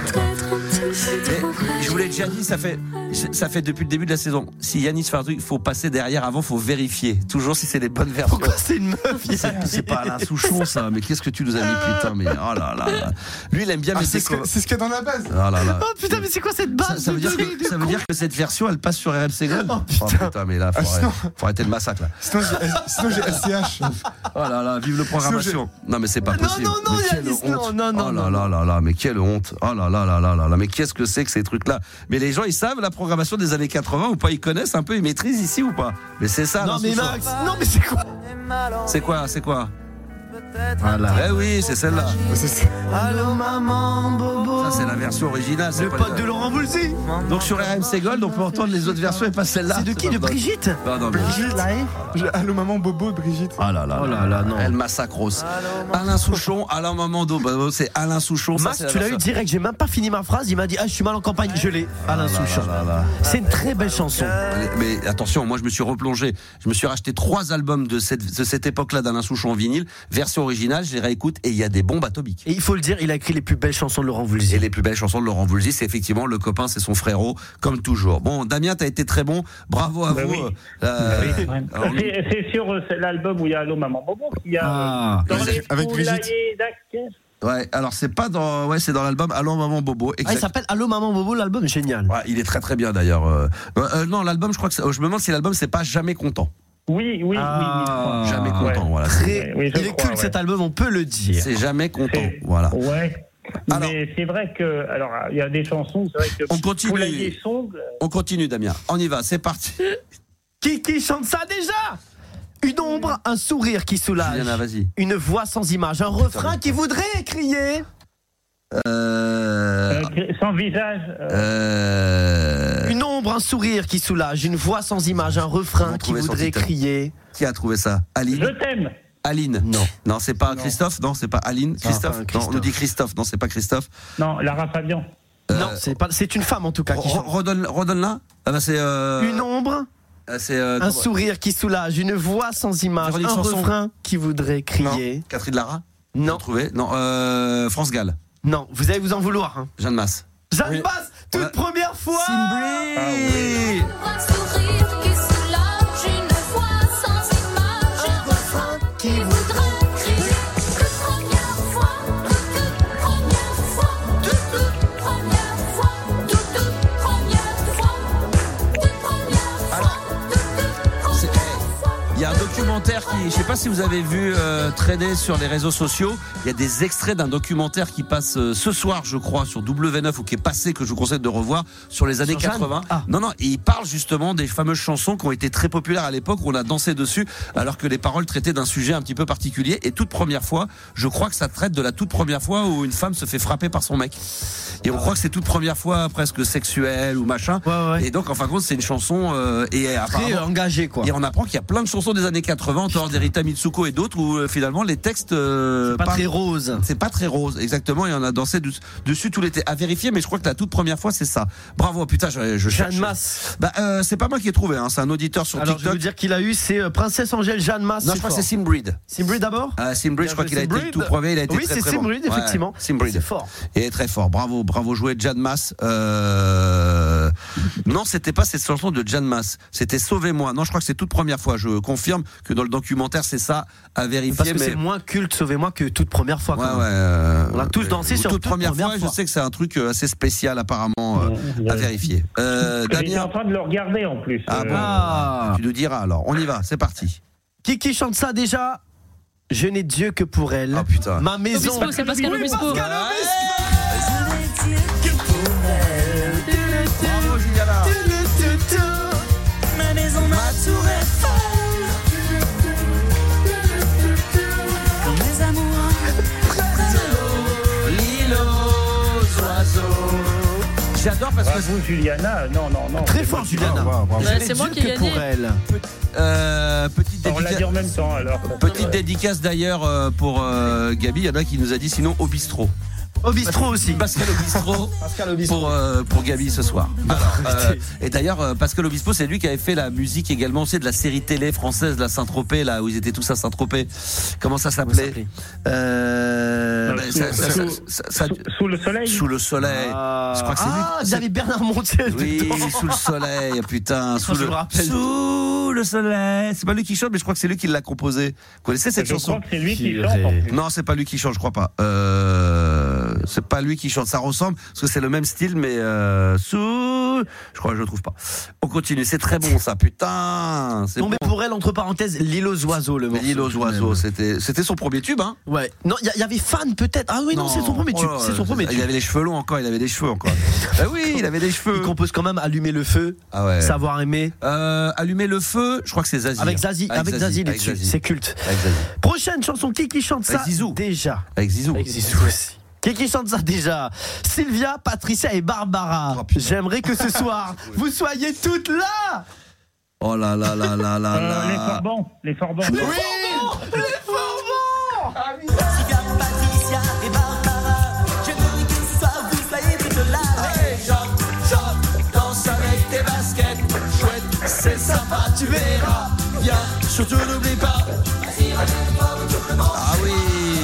Et je vous l'ai déjà dit, ça fait, ça fait depuis le début de la saison. Si Yanis fait un truc, il faut passer derrière avant, il faut vérifier. Toujours si c'est les bonnes versions. Pourquoi c'est une meuf? C'est, c'est pas Alain Souchon ça, mais qu'est-ce que tu nous as mis putain, mais oh là là là. Lui il aime bien Ah, mettre c'est des ce que- co- c'est ce qu'il y a dans la base. Oh là là. Oh putain, mais c'est quoi cette Ça, base ça veut dire de- que, de ça veut con dire que cette version elle passe sur R M C Gold. Oh, putain. mais là faut, Ah, sinon- arrêter, faut arrêter le massacre là. Sinon, j'ai sinon, j'ai S C H. Oh là là, vive le programmation. Non mais c'est pas Non, possible. non, non, Mais quelle Yanis, honte. non, non, non, Oh là non. là là là, mais quelle honte. Oh là là là là là là, mais qu'est-ce que c'est que ces trucs là. Mais les gens ils savent la programmation des années quatre-vingts ou pas, ils connaissent un peu, ils maîtrisent ici ou pas. Mais c'est ça. Non Alain mais Souchon. Max, non mais c'est quoi? C'est quoi, c'est quoi? Voilà. Eh oui, c'est celle-là. C'est ça. Allô maman, Bobo. Ça c'est la version originale. c'est Le pas pote les- de Laurent Voulzy. Donc sur R M C Gold, on peut entendre les autres versions et pas celle-là. C'est de qui? pas De bonne. Brigitte? Non, non, mais- J'ai- Allô maman, Bobo, Brigitte. Ah là là, Oh là là, non. Elle massacre Rose. Alain Souchon, Alain Mamando, bah, c'est Alain Souchon. ça, Max, c'est la tu l'as eu version. direct, j'ai même pas fini ma phrase, il m'a dit ah je suis mal en campagne, je l'ai, Alain Souchon. là là. C'est une très belle chanson. Allez, mais attention, moi je me suis replongé, je me suis racheté trois albums de cette, de cette époque-là d'Alain Souchon en vinyle, version originale, je les réécoute et il y a des bombes atomiques. Et il faut le dire, il a écrit les plus belles chansons de Laurent Et Voulzy. les plus belles chansons de Laurent Voulzy, c'est effectivement le copain, c'est son frérot, comme toujours. Bon, Damien, t'as été très bon, bravo à Bah vous. oui. Euh, Oui. alors, C'est c'est sur euh, c'est l'album où il y a Allô Maman Bobo qu'il y a Ah. euh, dans Avec- les avec Brigitte. poulaillers d'Ac- ouais, alors c'est pas dans, ouais, c'est dans l'album Allô Maman Bobo. Ah, il exact. s'appelle Allô Maman Bobo, l'album, génial. Ouais, il est très très bien d'ailleurs. Euh, euh, non, l'album, je crois que c'est- je me demande si l'album c'est pas Jamais content. Oui, oui, Ah. oui, Jamais oui. content, Ouais. voilà. Très, oui, je il est crois, culte ouais. cet album, on peut le dire. C'est Jamais content, C'est- voilà. Ouais. Alors- Mais c'est vrai que, alors, il y a des chansons, c'est vrai que On continue. Poulailler Song, euh, On continue, Damien. On y va, c'est parti. Qui, qui chante ça déjà? Une ombre, un sourire qui soulage. Juliana, vas-y. Une voix sans image, un refrain qui voudrait crier. Euh, euh, sans visage. euh, euh, Une ombre, un sourire qui soulage, une voix sans image, un refrain Vous qui trouvez son voudrait titre. crier. Qui a trouvé ça? Aline. Je t'aime. Aline. Non. Non, c'est pas Christophe. Non, c'est pas Aline. Ça, Christophe. pas un Non, Christophe. on nous dit Christophe. Non, c'est pas Christophe. Non, Lara Fabian. Non, c'est pas, c'est une femme en tout cas qui Re- chante. Redonne, redonne là. Ah bah c'est. Euh, Une ombre, euh, c'est. euh, un comment- sourire qui soulage, une voix sans image, Véronique un Sanson. refrain qui voudrait crier. Catherine Lara. Non, Vous trouvez? Non. Euh, France Gall. non, vous allez vous en vouloir. Hein. Jeanne Masse. Jeanne Oui. Masse, toute Ouais. première fois. Simbri. Un sourire qui soulage, une voix sans image, un refrain qui voudrait crier. Toute première fois, toute première fois, toute toute première fois, toute toute première fois, toute première fois, toute toute première fois. Il y a un documentaire qui, je sais pas si vous avez vu euh, traîner sur les réseaux sociaux. Il y a des extraits d'un documentaire qui passe euh, ce soir, je crois, sur W neuf ou qui est passé, que je vous conseille de revoir, sur les années Sur Jeanne quatre-vingts. Ah. Non, non, et il parle justement des fameuses chansons qui ont été très populaires à l'époque où on a dansé dessus, alors que les paroles traitaient d'un sujet un petit peu particulier. Et toute première fois, je crois que ça traite de la toute première fois où une femme se fait frapper par son mec. Et on croit que c'est toute première fois presque sexuelle ou machin. Ouais, ouais. Et donc, en fin de compte, c'est une chanson euh, et Très apparemment. engagé quoi. Et on apprend qu'il y a plein de chansons des années quatre-vingts, en dehors d'Erita Mitsuko et d'autres, où euh, finalement les textes. euh, Pas parlent- très rose. C'est pas très rose, exactement. Et on a dansé du- dessus tout l'été. À vérifier, mais je crois que la toute première fois, c'est ça. Bravo, putain, je, je Jeanne cherche. Masse. Bah, euh, c'est pas moi qui ai trouvé, hein, c'est un auditeur sur Alors je vais TikTok. vous dire qu'il a eu, c'est euh, Princesse Angèle Jeanne Masse. Non, je crois que c'est fort. Simbreed. Simbreed d'abord. Ah, Simbreed, je crois Bien qu'il a joué, été le Simbreed. tout premier, il a été Oui, très c'est très bon. Simbreed, Ouais, effectivement. Simbreed. C'est fort. Il est très fort. Bravo, bravo joué, Jeanne Masse. Euh... Non, c'était pas cette chanson de Jeanne Masse. C'était Sauvez-moi. Non, je crois que c'est toute première fois. Je confirme que dans le documentaire, c'est ça à vérifier. Parce que mais... c'est moins culte, sauvez-moi, que toute première fois. Ouais, quand ouais. même. euh, On a tous dansé euh, sur toute toute première, première fois. fois. Je sais que c'est un truc euh, assez spécial apparemment euh, Ouais. à vérifier. Euh, J'étais Damien, en train de le regarder en plus. ah bon, Euh, Ah. tu nous diras alors. On y va, c'est parti. Qui qui chante ça déjà? Je n'ai Dieu que pour elle. Ah putain. Ma maison. Obispo, c'est Pascal Oui, Obispo. Pascal Bravo Juliana. Ma maison, ma tour Eiffel. à vous, Juliana. Non, non, non. Très fort, Juliana. Ouais, c'est moi qui ai que gagné. pour elle. Euh, petite On l'a dit en même temps, alors. Petite dédicace d'ailleurs euh, pour euh, Gabi. Il y en a qui nous a dit sinon au bistrot. Au bistrot aussi. Pascal Obispo Pascal Obispo. pour euh, pour Gabi ce soir. Alors, euh, et d'ailleurs euh, Pascal Obispo, c'est lui qui avait fait la musique également, c'est de la série télé française, la Saint-Tropez, là où ils étaient tous à Saint-Tropez. Comment ça s'appelait euh, Non, bah, sous, ça- ça- sous- ça- ça- sous- sous le soleil. Sous le soleil. Ah, Je crois que c'est lui. ah, c'est- vous avez Bernard Montiel. Oui, dedans. sous le soleil, putain, sous Je le me rappelle. sous le soleil. C'est pas lui qui chante, mais je crois que c'est lui qui l'a composé. Vous connaissez cette Je chanson? crois que c'est lui qui Purée. chante. en plus. Non, c'est pas lui qui chante, je crois pas. Euh, c'est pas lui qui chante. Ça ressemble parce que c'est le même style, mais euh, sous. Je crois que je le trouve pas. On continue. C'est très bon, ça. Putain. C'est Non, bon. mais pour elle, entre parenthèses, L'île aux oiseaux, le morceau. L'île aux oiseaux, c'était, c'était son premier tube, hein. Ouais. Non, il y, y avait Fan peut-être. Ah oui, non, c'est son premier tube. Oh là c'est son là, premier Il tube. avait les cheveux longs encore. Il avait des cheveux encore. Bah oui, il avait des cheveux. Il compose quand même Allumer le feu, Ah ouais. Savoir aimer. Euh, allumer le feu. Je crois que c'est Zazie. Avec Zazie, avec Zazie, il est avec dessus. Zazie. C'est culte. Avec Zazie. Prochaine chanson, qui qui chante ça Avec Zizou. déjà? Avec Zizou. Avec Zizou aussi. Qui qui chante ça déjà? Sylvia, Patricia et Barbara. Oh, putain. J'aimerais que ce soir, vous soyez toutes là. Oh là là là là là Euh, là. les Forbans. Les Forbans. Oui, les Forbans. Sylvia, Patricia et Barbara, j'aimerais que ce soir vous soyez toutes là. Hey, chante, chante, danse avec tes baskets. Chouette, c'est sympa, tu verras. Viens, surtout n'oublie pas. Ah oui.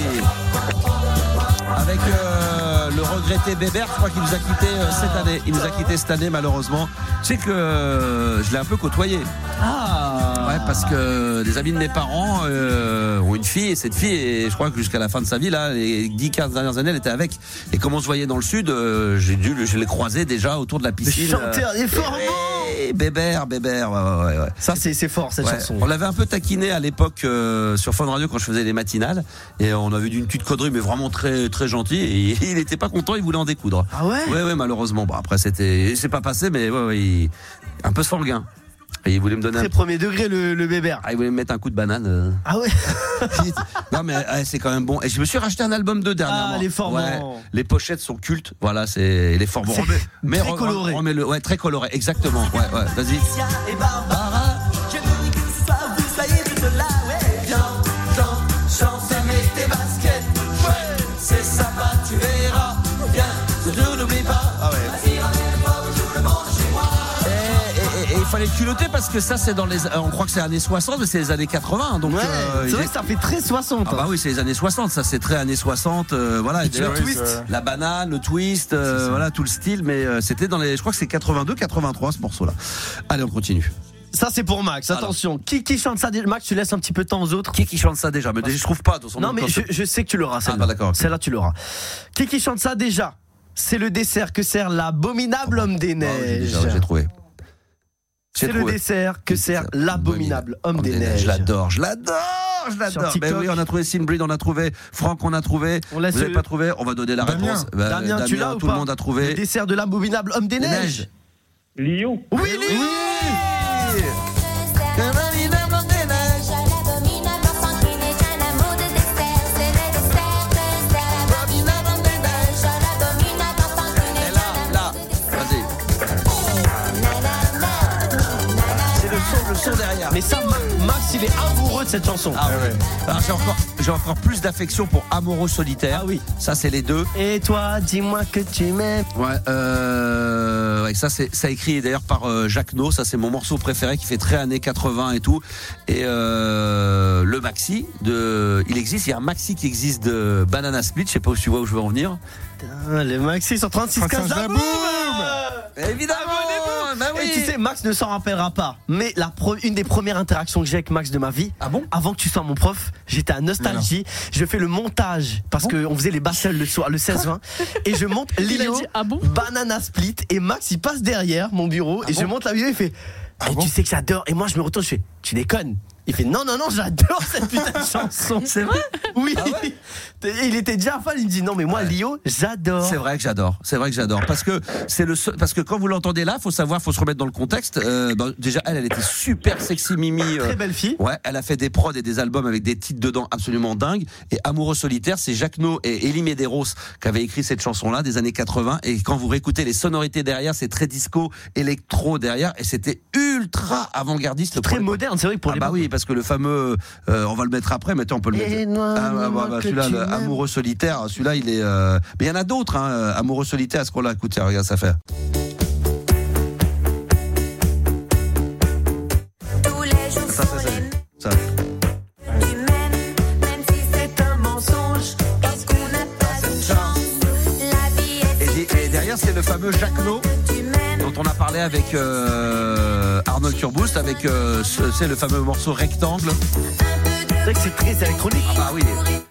Avec euh, le regretté Bébert, je crois qu'il nous a quitté euh, cette année. Il nous a quitté cette année malheureusement. Tu sais que euh, je l'ai un peu côtoyé. Ah. Ouais, parce que des amis de mes parents euh, ont une fille et cette fille, et je crois que jusqu'à la fin de sa vie, là, les dix quinze dernières années, elle était avec. Et comme on se voyait dans le sud, euh, j'ai dû, je l'ai croisé déjà autour de la piscine. Chanteur des Forbans. Eh, Bébert, Bébert, ouais, ouais, ouais, ouais. Ça, c'est c'est fort cette Ouais, chanson. on l'avait un peu taquiné à l'époque euh, sur Fun Radio quand je faisais les matinales et on avait dit une petite connerie mais vraiment très très gentil et il n'était pas content, il voulait en découdre. Ah ouais. Ouais ouais malheureusement. Bon après c'était c'est pas passé mais ouais, ouais il... un peu sanguin. Et il voulait me donner Très un... premier degré le, le Bébert. Ah, il voulait me mettre un coup de banane. euh. Ah ouais. Non mais ouais, c'est quand même bon. Et je me suis racheté un album d'eux dernièrement. Ah, les Forbans. Ouais, les pochettes sont cultes. Voilà, c'est les Forbans. C'est Mais très re- coloré. remets-le. Ouais, très coloré. Exactement. Ouais, ouais. Vas-y. Patricia et Barbara, j'aimerais que ce soir vous soyez toutes là. Ouais, viens, chante, chante avec tes baskets. Ouais, c'est sympa, tu verras. Viens, surtout n'oublie pas. Ah ouais. Vas-y, ramène-moi tout le monde chez moi. Et, et- et il fallait le culotter parce que ça c'est dans les on croit que c'est années soixante mais c'est les années quatre-vingts donc Ouais, euh, c'est il vrai est- que ça fait très soixante. ah bah oui c'est les années soixante ça c'est très années soixante euh, voilà et tu d'ailleurs, le twist. la banane le twist euh, voilà tout le style mais euh, c'était dans les je crois que c'est quatre-vingt-deux quatre-vingt-trois ce morceau là. Allez on continue. Ça, c'est pour Max. Alors. Attention. Qui, qui chante ça déjà? Max, tu laisses un petit peu de temps aux autres. Qui qui chante ça déjà mais déjà je trouve pas dans son Non, nom, mais quand je, c'est- je sais que tu l'auras, celle-là. Ah, bah, d'accord, ok. Celle-là, tu l'auras. Qui qui chante ça déjà? C'est le dessert que sert l'abominable homme des Ah, oui, j'ai neiges. déjà- j'ai trouvé. J'ai C'est le trouvé. dessert que sert l'abominable homme des neiges. Je l'adore, je l'adore, je Sur l'adore. TikTok. Ben oui, on a trouvé Sinbrid, on a trouvé Franck, on a trouvé. On laisse Vous n'avez le- pas trouvé, on va donner la Damien. réponse. Ben, Damien, tu l'as ou tout pas? le monde a Le trouvé. dessert de l'abominable homme des Les neiges. neiges. Lyon. Oui, lui. Et là, là, vas-y. C'est le son, le son derrière. Mais ça, Ma- Max, il est amoureux de cette chanson. Ah ouais. Alors j'ai encore, j'ai encore plus d'affection pour Amoureux Solitaire. Ah oui. Ça c'est les deux. Et toi, dis-moi que tu m'aimes. Ouais, euh, ouais, ça c'est ça écrit d'ailleurs par euh, Jacques No, ça c'est mon morceau préféré qui fait très années quatre-vingts et tout. Et euh, le maxi de, il existe, il y a un maxi qui existe de Banana Split, je sais pas où tu vois où je veux en venir. Putain, les Maxi sur trente-six quinze la boum. Évidemment. Bah oui. Et tu sais, Max ne s'en rappellera pas. Mais la pro- une des premières interactions que j'ai avec Max de ma vie, Ah bon avant que tu sois mon prof, j'étais à Nostalgie. Je fais le montage parce qu'on faisait les battles le soir, le seize vingt. Et je monte Il a Lio, dit, ah bon? Banana Split. Et Max, il passe derrière mon bureau. et je monte la vidéo. Il fait, Ah Eh, bon tu sais que j'adore. Et moi, je me retourne. Je fais, tu déconnes. Il fait non, non, non, j'adore cette putain de chanson. C'est vrai? Oui. Ah ouais? Il était déjà fan, il me dit non, mais moi, ouais. Lio, j'adore. C'est vrai que j'adore. C'est vrai que j'adore. Parce que c'est le seul, parce que quand vous l'entendez là, faut savoir, faut se remettre dans le contexte. Euh, bah, déjà, elle, elle était super sexy Mimi. Euh, Très belle fille. Ouais, elle a fait des prods et des albums avec des titres dedans absolument dingues. Et Amoureux solitaire, c'est Jacques No et Elie Medeiros qui avaient écrit cette chanson-là des années quatre-vingts. Et quand vous réécoutez les sonorités derrière, c'est très disco, électro derrière. Et c'était ultra avant-gardiste. Très moderne, c'est vrai que pour ah les bah oui, parce que le fameux, euh, on va le mettre après, mais attends, on peut le mettre. Et noir, ah, bah, bah, bah, celui-là, le Amoureux solitaire, celui-là, il est. Euh... Mais il y en a d'autres, hein. Amoureux solitaire, est-ce qu'on l'a écouté? Regarde, ça fait. Tous les jours Ça, ça, ça, ça. tu m'aimes, même si c'est un mensonge. Est-ce qu'on n'a pas de chance? La vie est Et, et derrière, c'est le fameux Jacques No, dont on a parlé avec euh, Arnold Turboost, avec euh, ce, c'est le fameux morceau Rectangle. C'est vrai que c'est très électronique. Ah oui.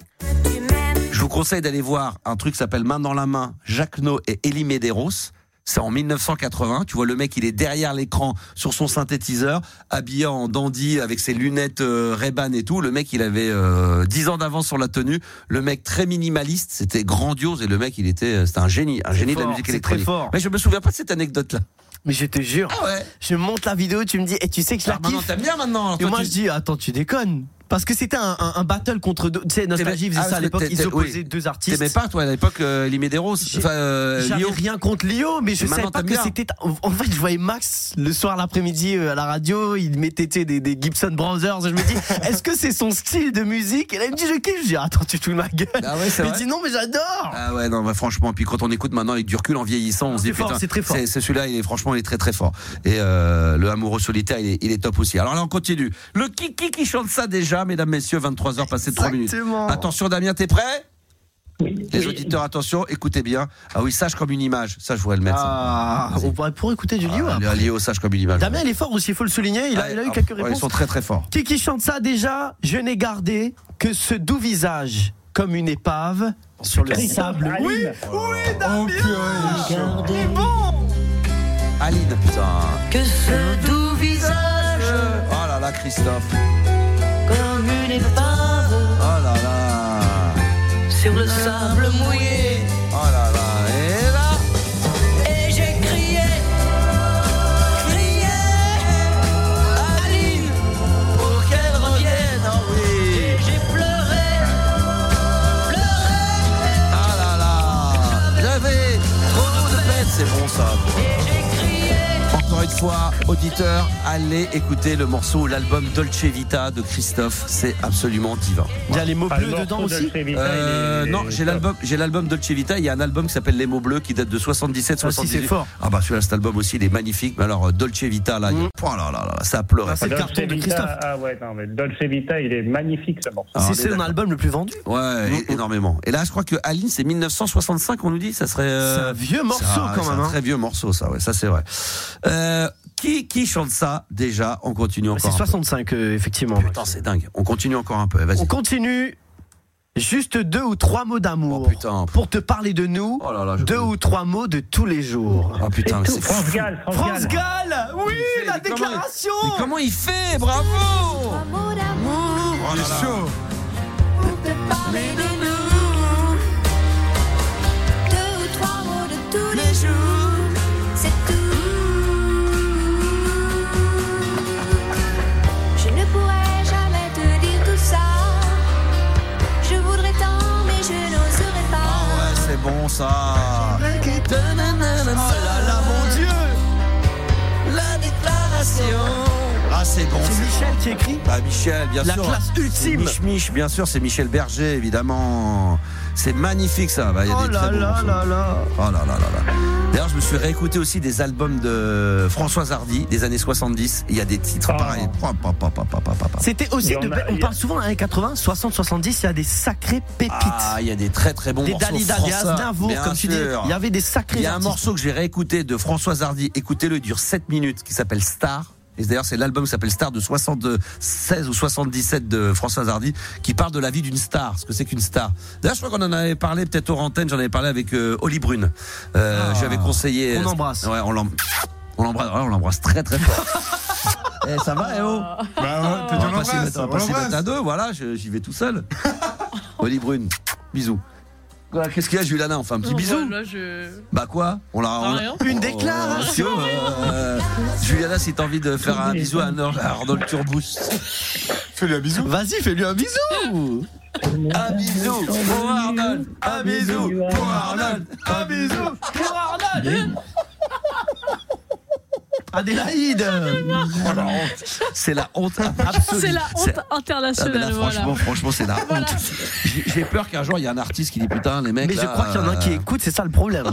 Je vous conseille d'aller voir un truc qui s'appelle Main dans la main, Jacques No et Elie Medeiros. C'est en dix-neuf cent quatre-vingts. Tu vois le mec, il est derrière l'écran sur son synthétiseur, habillé en dandy avec ses lunettes euh, Ray-Ban et tout. Le mec, il avait euh, dix ans d'avance sur la tenue. Le mec très minimaliste, c'était grandiose et le mec, il était, c'était un génie, un génie fort, de la musique c'est électronique. Très fort. Mais je me souviens pas de cette anecdote-là. Mais je te jure, ah ouais. Je monte la vidéo, tu me dis, et tu sais que je la ah, kiffe. Maintenant, t'aimes bien maintenant. Et moi, tu... je dis, attends, tu déconnes. Parce que c'était un, un, un battle contre deux. Tu sais, Nostalgie faisait ah, ça à l'époque, ils opposaient oui. deux artistes. T'aimais pas, toi, à l'époque, euh, Elie Medeiros? Enfin, euh, J'avais rien contre Lio, mais je savais pas que bien. c'était. En fait, je voyais Max le soir, l'après-midi euh, à la radio, il mettait des, des Gibson Brothers. Je me dis, est-ce que c'est son style de musique? Et là, il me dit, je kiffe. Je dis, attends, tu te fous de ma gueule. Ah ouais, c'est il vrai. dit, non, mais j'adore. Ah ouais, non, bah, franchement, puis quand on écoute maintenant avec du recul en vieillissant, on se dit, fort, putain, c'est très fort. C'est, c'est celui-là, il est, franchement, il est très très fort. Et euh, le Amoureux solitaire, il est, il est top aussi. Alors là, on continue. Le Kiki qui chante ça déjà, mesdames, messieurs, vingt-trois heures passées de trois minutes. Attention Damien, t'es prêt? Oui. Les auditeurs, attention, écoutez bien. Ah oui, sage comme une image. Ça, je pourrais le mettre. Ah, on pourrait pour écouter du Lio. Ah, Lio, sage comme une image. Damien, il est fort aussi, il faut le souligner. Il a, ouais, il a eu ah, quelques ouais, réponses. Ils sont très très forts. Qui qui chante ça déjà? Je n'ai gardé que ce doux visage comme une épave sur le sable. Oui, oui, Damien. Oh, c'est bon. Aline, putain. Que ce doux visage. Oh là là, Christophe. Comme une épave. Oh là là. Sur le sable mouillé. Oh là là. Et là. Et j'ai crié. Crié. Aline. Pour qu'elle revienne. Oh oui. Et j'ai pleuré. Pleuré. Ah là là. J'avais trop de peine. C'est bon ça. Et j'ai crié. Encore une fois, auditeurs, allez écouter le morceau, l'album Dolce Vita de Christophe. C'est absolument divin. Il y a les mots Ah, bleus dedans aussi. euh, Non, j'ai l'album, j'ai l'album Dolce Vita. Il y a un album qui s'appelle Les mots bleus qui date de soixante-dix-sept soixante-dix-huit. Ah, si, c'est fort. Ah bah celui-là, cet album aussi, il est magnifique. Mais alors Dolce Vita là, mmh. oh là là là, ça a pleuré. Ah, c'est le carton de Christophe. Ah ouais, non mais Dolce Vita, il est magnifique ce morceau. Ah, c'est son album le plus vendu. Ouais, mmh. énormément. Et là, je crois que Aline, c'est dix-neuf cent soixante-cinq. On nous dit, ça serait. Euh... C'est un vieux morceau un, quand c'est même. Un hein. très vieux morceau, ça. Ouais, ça c'est vrai. Euh, Qui, qui chante ça déjà? On continue encore. C'est soixante-cinq, euh, effectivement. Putain, c'est dingue. On continue encore un peu. Vas-y. On continue. Juste deux ou trois mots d'amour. Oh, putain. Pour te parler de nous. Oh là là, deux peux... ou trois mots de tous les jours. Oh putain, c'est France Gall. France, France Gall. Oui, fait, la mais déclaration. Comment il... Mais comment il fait? Bravo. Mots d'amour. Oh là là. chaud. Pour te parler de nous. Deux ou trois mots de tous les jours. C'est tout. Je ne pourrais jamais te dire tout ça. Je voudrais tant, mais je n'oserais pas. Ah ouais, c'est bon ça. Oh là là, mon Dieu. La déclaration. Ah, c'est bon. C'est Michel qui écrit. Bah, Michel, bien La sûr. classe ultime. Mich, Mich, bien sûr, c'est Michel Berger, évidemment. C'est magnifique ça. Bah, y a Oh des là très bons là morceaux. là là. Oh là là là là. D'ailleurs, je me suis réécouté aussi des albums de Françoise Hardy des années soixante-dix. Il y a des titres Oh. pareils. Pa, pa, pa, pa, pa, pa, pa. C'était aussi, Et on de, a- on il y a- parle souvent des années quatre-vingts, soixante, soixante-dix, il y a des sacrées pépites. Ah, il y a des très très bons des morceaux Dalida, des français. Aznavour, Bien comme tu dis. sûr. Il y avait des sacrés Il y a un artistes. morceau que j'ai réécouté de Françoise Hardy. Écoutez-le, il dure sept minutes, qui s'appelle Star. Et d'ailleurs, c'est l'album qui s'appelle Star de soixante-seize ou soixante-dix-sept de Françoise Hardy, qui parle de la vie d'une star, ce que c'est qu'une star. D'ailleurs, je crois qu'on en avait parlé peut-être aux antennes, j'en avais parlé avec euh, Oli Brune. Euh, Ah, J'avais conseillé. on embrasse. Ouais, on l'embrasse. On l'embrasse, on l'embrasse très très fort. Eh, ça va, eh oh. Bah, t'as dit On va pas s'y mettre- on va pas s'y mettre à deux, voilà, je- j'y vais tout seul. Oli Brune, bisous. Quoi, qu'est-ce qu'il y a, Juliana? On fait un petit Non, bisou? bah, là, je... Bah quoi? On l'a. on l'a- Rien. Une Oh, déclaration. euh, Juliana, si t'as envie de faire un bisou à Arnold Turbous. Fais-lui un bisou. Vas-y, fais-lui un bisou. Un bisou pour Arnold. Un bisou pour Arnold. Un bisou pour Arnold. Adélaïde. Oh, la honte. C'est la honte absolue. C'est la honte C'est- Ah, mais internationale. là, voilà. franchement, franchement, c'est la Voilà. honte. J'ai j'ai peur qu'un jour il y ait un artiste qui dit putain les mecs. Mais je là, crois qu'il y en a un qui euh, écoute, c'est ça le problème.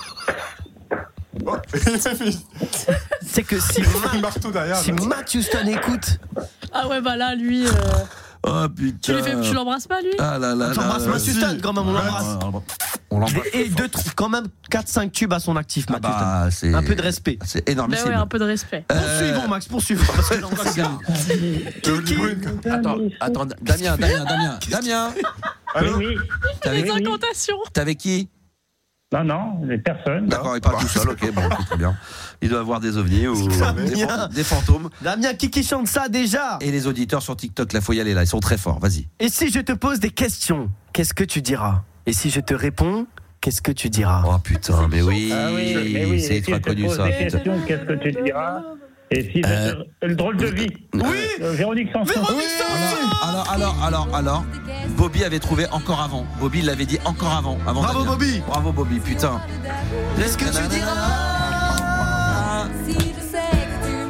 C'est que si, Un marteau derrière. si là. Matt Houston écoute, Ah ouais, bah là, lui. euh, Oh putain. Tu lui fais- tu l'embrasses pas, lui? Ah là là. t'embrasses là, Matt là. Houston quand même, on l'embrasse. On l'embrasse. Et deux, quand même quatre cinq tubes à son actif, Ah Matt bah, Houston. c'est- Un peu de respect. C'est Bah énormissime. ouais, un peu de respect. Euh, Poursuivons, Max, poursuivons. Parce que là, on va se garer. Kiki. Attends, attends, Damien, Damien, Damien, Damien. Oui, oui. T'es avec, Les incantations. t'es avec qui? Non, non, les personnes. D'accord, il parle tout seul, ok, bon, c'est très bien. Il doit avoir des ovnis ou des, Damien. fan- des fantômes. Damien, qui qui chante ça déjà? Et les auditeurs sur TikTok, là, faut y aller là, ils sont très forts, vas-y. Et si je te pose des questions, qu'est-ce que tu diras? Et si je te réponds, qu'est-ce que tu diras? Oh putain, mais oui, Ah oui, mais oui. c'est et si ultra je te connu pose ça. des putain. questions, qu'est-ce que tu diras? Et si je Euh, te- le drôle de vie. Oui. Euh, Véronique Sanson. Alors, alors, alors, alors, Bobby avait trouvé encore avant. Bobby l'avait dit encore avant. avant Bravo, Damien. Bobby. Bravo Bobby, putain. Qu'est-ce que tu diras? Si je sais que tu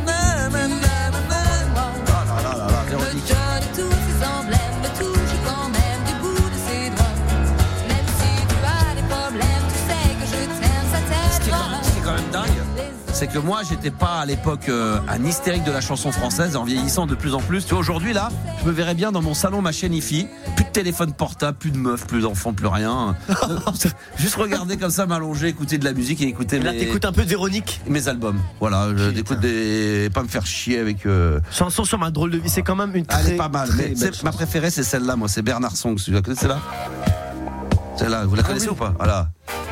Ah là là là là, me Véronique. donnes tous ces emblèmes, me touches quand même du bout de ses doigts. Même si tu as des problèmes, tu sais que je t'aime, ça Ce qui est quand même- ce qui est t'aidera. quand même dingue, c'est que moi j'étais pas à l'époque euh, un hystérique de la chanson française, en vieillissant de plus en plus. Tu vois, aujourd'hui là, je me verrais bien dans mon salon, ma chaîne hi-fi, plus de téléphone portable, plus de meufs, plus d'enfants, plus rien. Juste regarder comme ça, m'allonger, écouter de la musique et écouter Là, mes, t'écoutes un peu de Véronique. mes albums. Voilà, je écoute des, pas me faire chier avec. Euh... Chanson sur ma drôle de vie, c'est quand même une Ah, elle très, est pas mal, très mais belle c'est- ma chanson. préférée c'est celle-là, moi, c'est Bernard Songs. Vous la connaissez celle-là? Celle-là, vous la connaissez ou pas? Voilà.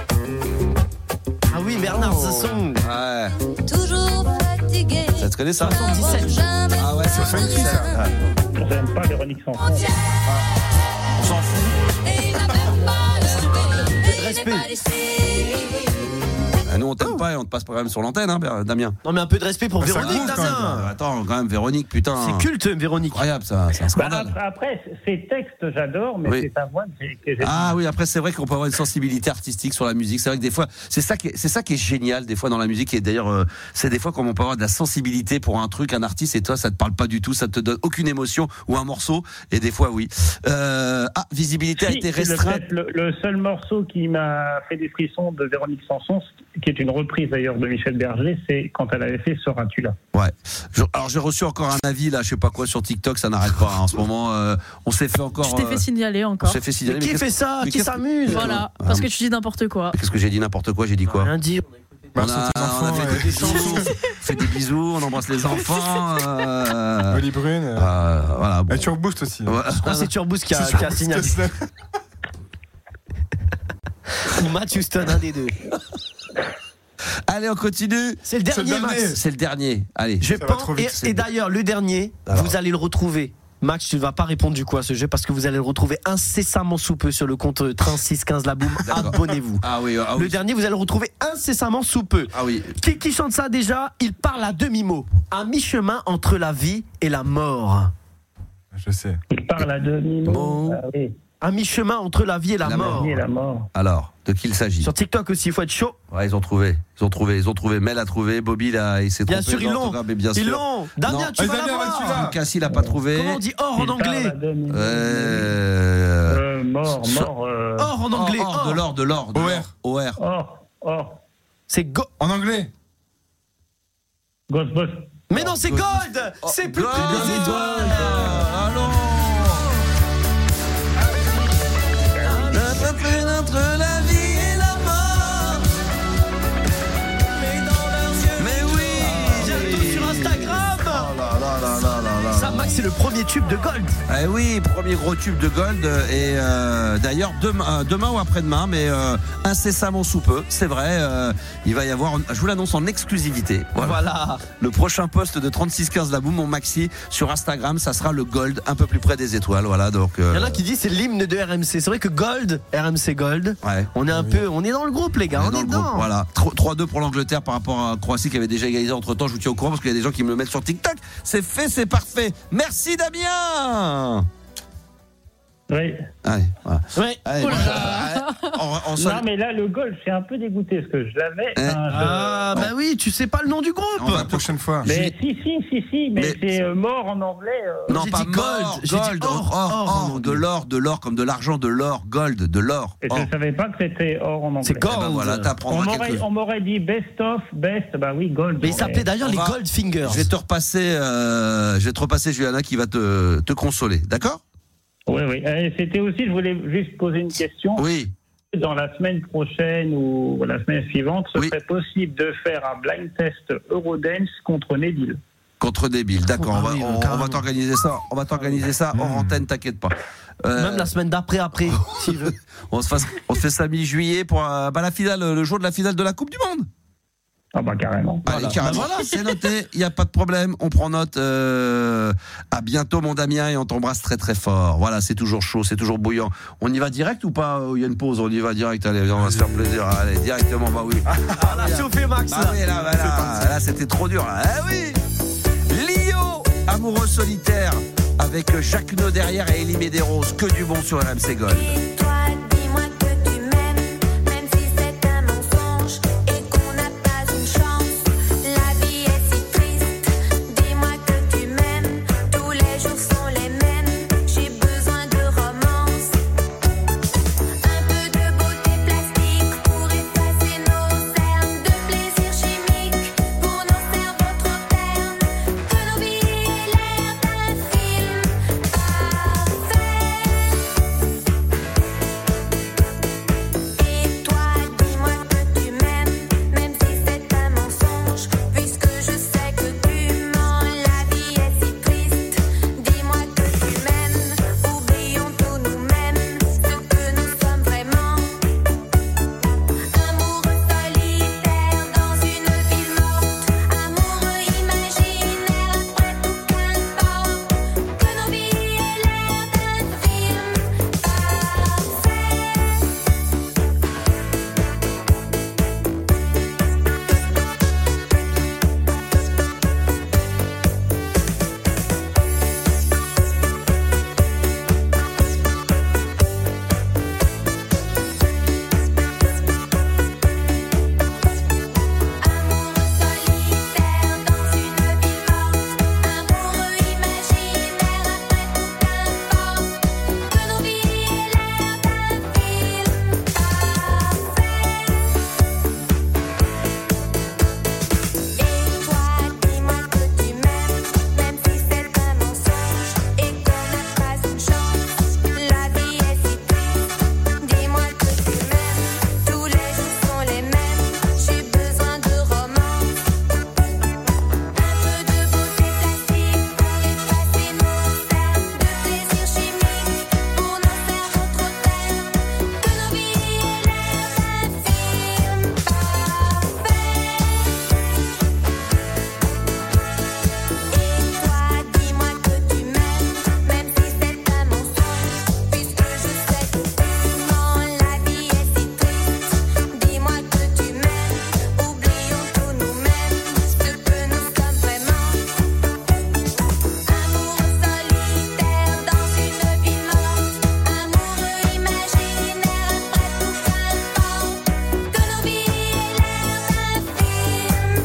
Ah oui, Bernard Sanson. Ouais. Toujours fatigué. Ça te connaît ça? soixante-dix-sept. Ah ouais, c'est funky ça. Ah. J'aime pas Véronique Sanson. On s'en fout. Et il n'a même pas levé. Et il n'est respect. pas d'ici. Ah, nous on t'aime pas et on te passe pas quand même sur l'antenne, hein, Ber- Damien. Non, mais un peu de respect pour Ah, ça Véronique, compte, quand Damien. Euh, attends, quand même, Véronique, putain. C'est culte, Véronique. Incroyable ça, c'est un Bah, scandale. après, après, ces textes, j'adore, mais Oui. c'est ta voix que j'ai- que j'ai. Ah oui, après c'est vrai qu'on peut avoir une sensibilité artistique sur la musique. C'est vrai que des fois, c'est ça qui est, c'est ça qui est génial des fois dans la musique. Et d'ailleurs, euh, c'est des fois comme on peut avoir de la sensibilité pour un truc, un artiste, et toi ça te parle pas du tout, ça te donne aucune émotion ou un morceau. Et des fois oui. Euh, ah, visibilité a Si, été c'est le, restreinte. peut-être le, le seul morceau qui m'a fait des frissons de Véronique Sanson, qui est une reprise d'ailleurs de Michel Berger, c'est quand elle avait fait Seras-tu là. Ouais. Je- alors j'ai reçu encore un avis là, je sais pas quoi sur TikTok, ça n'arrête pas hein, en ce moment. euh, on s'est fait encore. Je t'ai fait euh, signaler on encore. s'est fait signaler. Mais qui qu'est-ce- fait ça? mais Qui qu'est-ce- s'amuse? Voilà, Ah, parce que tu dis n'importe quoi. Qu'est-ce que j'ai dit n'importe quoi? J'ai dit quoi? Rien dire. On a, Bah, sur tes on a enfants, fait ouais. des bisous, on fait des bisous, on embrasse les enfants. Euh, Oli Brune. euh, euh, voilà. Bon. Et Turbo Boost aussi. Ouais. Je crois que c'est Turbous qui a, C'est qui a Turbo signalé. Boost, là. Ou Matt Houston, un des deux. Allez, on continue. C'est le C'est le dernier, dernier. Max. C'est le dernier. Allez. Je Ça va pense. trop vite, Et, c'est et bon. d'ailleurs, le dernier, Alors. vous allez le retrouver. Max, tu ne vas pas répondre du coup à ce jeu parce que vous allez le retrouver incessamment sous peu sur le compte Train six quinze La Boum. D'accord. Abonnez-vous. Ah oui, ah Le oui. dernier, vous allez le retrouver incessamment sous peu. Ah oui. Qui, qui chante ça déjà? Il parle à demi-mot, à mi-chemin entre la vie et la mort. Je sais. Il parle à demi-mot. Bon. Ah oui, À mi-chemin entre la vie et la, La mort. la vie et la mort. Alors, de qui il s'agit? Sur TikTok aussi, il faut être chaud. Ouais, ils ont trouvé. Ils ont trouvé. Ils ont trouvé. Mel a trouvé. Bobby là, il s'est Bien trompé. sûr, ils dans l'ont. l'orthographe, mais bien Ils sûr. l'ont. Damien, Non. tu Ah, vas Damien, l'avoir. vas-tu là Lucas, il a pas trouvé. Comment on dit or en Il parle anglais? à demi-mot. Euh... Euh, mort, mort. Euh... Or en anglais. Or, or, or. de l'or, de l'or. de O R. l'or. O R. Or, or. C'est go. En anglais. Ghostbusters. Mais non, c'est Gold. C'est plus Gold. près des étoiles. Allons. Entre la vie et la mort. Mais oui. J'ai un truc sur Instagram. Oh là là là là là là. Ça, Max, c'est le premier tube de Gold. Eh oui, premier gros tube de Gold. Et euh, d'ailleurs, demain, demain ou après-demain, mais euh, incessamment sous peu, c'est vrai, euh, il va y avoir, je vous l'annonce en exclusivité. Voilà. Voilà. Le prochain post de trente-six quinze La Boum, mon maxi, sur Instagram, ça sera le Gold, un peu plus près des étoiles. Voilà, donc. Euh... Il y en a qui disent c'est l'hymne de R M C. C'est vrai que Gold, R M C Gold, ouais. on est un oui. peu, on est dans le groupe, les gars, on, on est, est dedans. Groupe, voilà, trois deux pour l'Angleterre par rapport à Croatie qui avait déjà égalisé entre temps. Je vous tiens au courant parce qu'il y a des gens qui me le mettent sur TikTok. C'est fait, c'est parfait. Merci Damien. Oui. Allez, voilà. Ouais. Allez, Oh là bon, là. on, on Non, mais là, le golf, je suis un peu dégoûté parce que je l'avais. Hein hein, je- Ah, bah oui, tu sais pas le nom du groupe. On va la prochaine fois. Mais si, si, si, si, mais, Mais- c'est euh, mort en anglais. euh. Non, J'ai pas dit gold, mort, j'ai dit gold, or, or, or, or, or, de l'or, de l'or, comme de l'argent, de l'or, gold, de l'or. Et or. je ne savais pas que c'était or en anglais. C'est Eh gold. ben voilà, On t'apprendras m'aurait, quelque chose. on m'aurait dit best of, best, bah oui, gold. Mais ils s'appelaient d'ailleurs On les va- Gold Fingers. Je vais te repasser, euh, je vais te repasser Juliana qui va te, te consoler, d'accord? Oui, oui. Et c'était aussi, je voulais juste poser une question. Oui. Dans la semaine prochaine ou la semaine suivante, ce Oui. serait possible de faire un blind test Eurodance contre Neville. Contre débile, d'accord. Ah on va, oui, on, carrément. on va t'organiser ça. On va t'organiser ça hors antenne, t'inquiète pas. Euh, Même la semaine d'après, après, s'il veut. on se fasse, on se fait ça mi-juillet pour euh, bah, la finale, le jour de la finale de la Coupe du Monde. Ah bah carrément. Allez, Voilà. carrément. Bah voilà. C'est noté. Il y a pas de problème. On prend note. Euh, à bientôt, mon Damien, et on t'embrasse très très fort. Voilà, c'est toujours chaud, c'est toujours bouillant. On y va direct ou pas? Il y a une pause. On y va direct. Allez, on va se faire plaisir. Allez, directement. Bah oui. Ah, là, chauffé, Max. Ah oui, là, voilà. Là, c'était trop dur. Là. Ah oui. Lio, amoureux solitaire, avec Jacques Neu derrière et Elie Medeiros. Que du bon sur R M C Gold. Et toi, dis-moi que tu m'aimes, même si c'est un mensonge et qu'on n'a pas une chance. La vie est si triste. Dis-moi que tu m'aimes, tous les jours sont les mêmes. J'ai besoin de romance, un peu de beauté plastique pour effacer nos cernes, de plaisir chimique pour nos cerveaux trop ternes. Que nos vies aient l'air d'un film parfait. Et toi, dis-moi que tu m'aimes, même si c'est un mensonge, puisque je sais que tu mens. La vie est si triste. Dis-moi que tu m'aimes, oublions tout nous-mêmes, ce que nous sommes vraiment. Amoureux solitaire dans une ville morte, amoureux imaginaire après tout qu'importe. Que nos vies aient l'air d'un film parfait. Amoureux solitaire dans une ville morte, amoureux imaginaire après tout qu'importe. Que nos vies aient l'air d'un film parfait. Et toi, dis-moi que tu m'aimes, même si c'est un mensonge et qu'on n'a pas une chance. La vie est si triste. Dis-moi que tu m'aimes, tous les jours sont les mêmes. J'ai besoin de romance, un peu de beauté plastique pour effacer nos cernes, de plaisir chimique pour nos cerveaux trop ternes. Que nos vies aient l'air d'un film parfait. Et toi, dis-moi que tu m'aimes, même si c'est un mensonge, puisque je sais que tu mens. La vie est si triste. Dis-moi que tu m'aimes, oublions tout nous-mêmes, ce que nous sommes vraiment. Amoureux solitaire dans une ville morte, amoureux imaginaire après tout qu'importe. Que nos vies aient l'air d'un film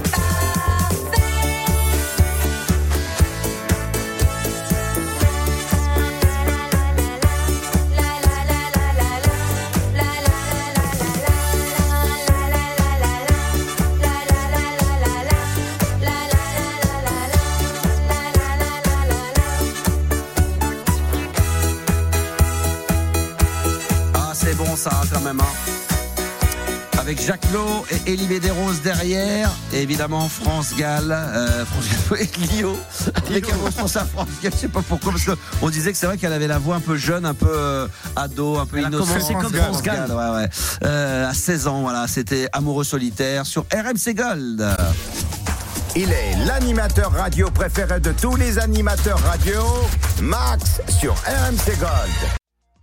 Ah, c'est bon ça quand même. Hein. avec Jacques Lowe et Élie Médéros derrière, et évidemment France Gall, euh, France Gall et Lio, avec un responsable France Gall, je sais pas pourquoi, parce qu'on disait que c'est vrai qu'elle avait la voix un peu jeune, un peu euh, ado, un peu Elle a innocente. commencé comme France Gall. Ouais, ouais. Euh, à seize ans, voilà, c'était Amoureux solitaire sur R M C Gold. Il est l'animateur radio préféré de tous les animateurs radio, Max sur R M C Gold.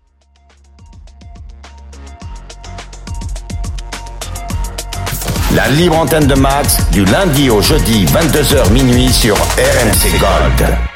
La libre antenne de Max, du lundi au jeudi, vingt-deux heures minuit sur R M C Gold.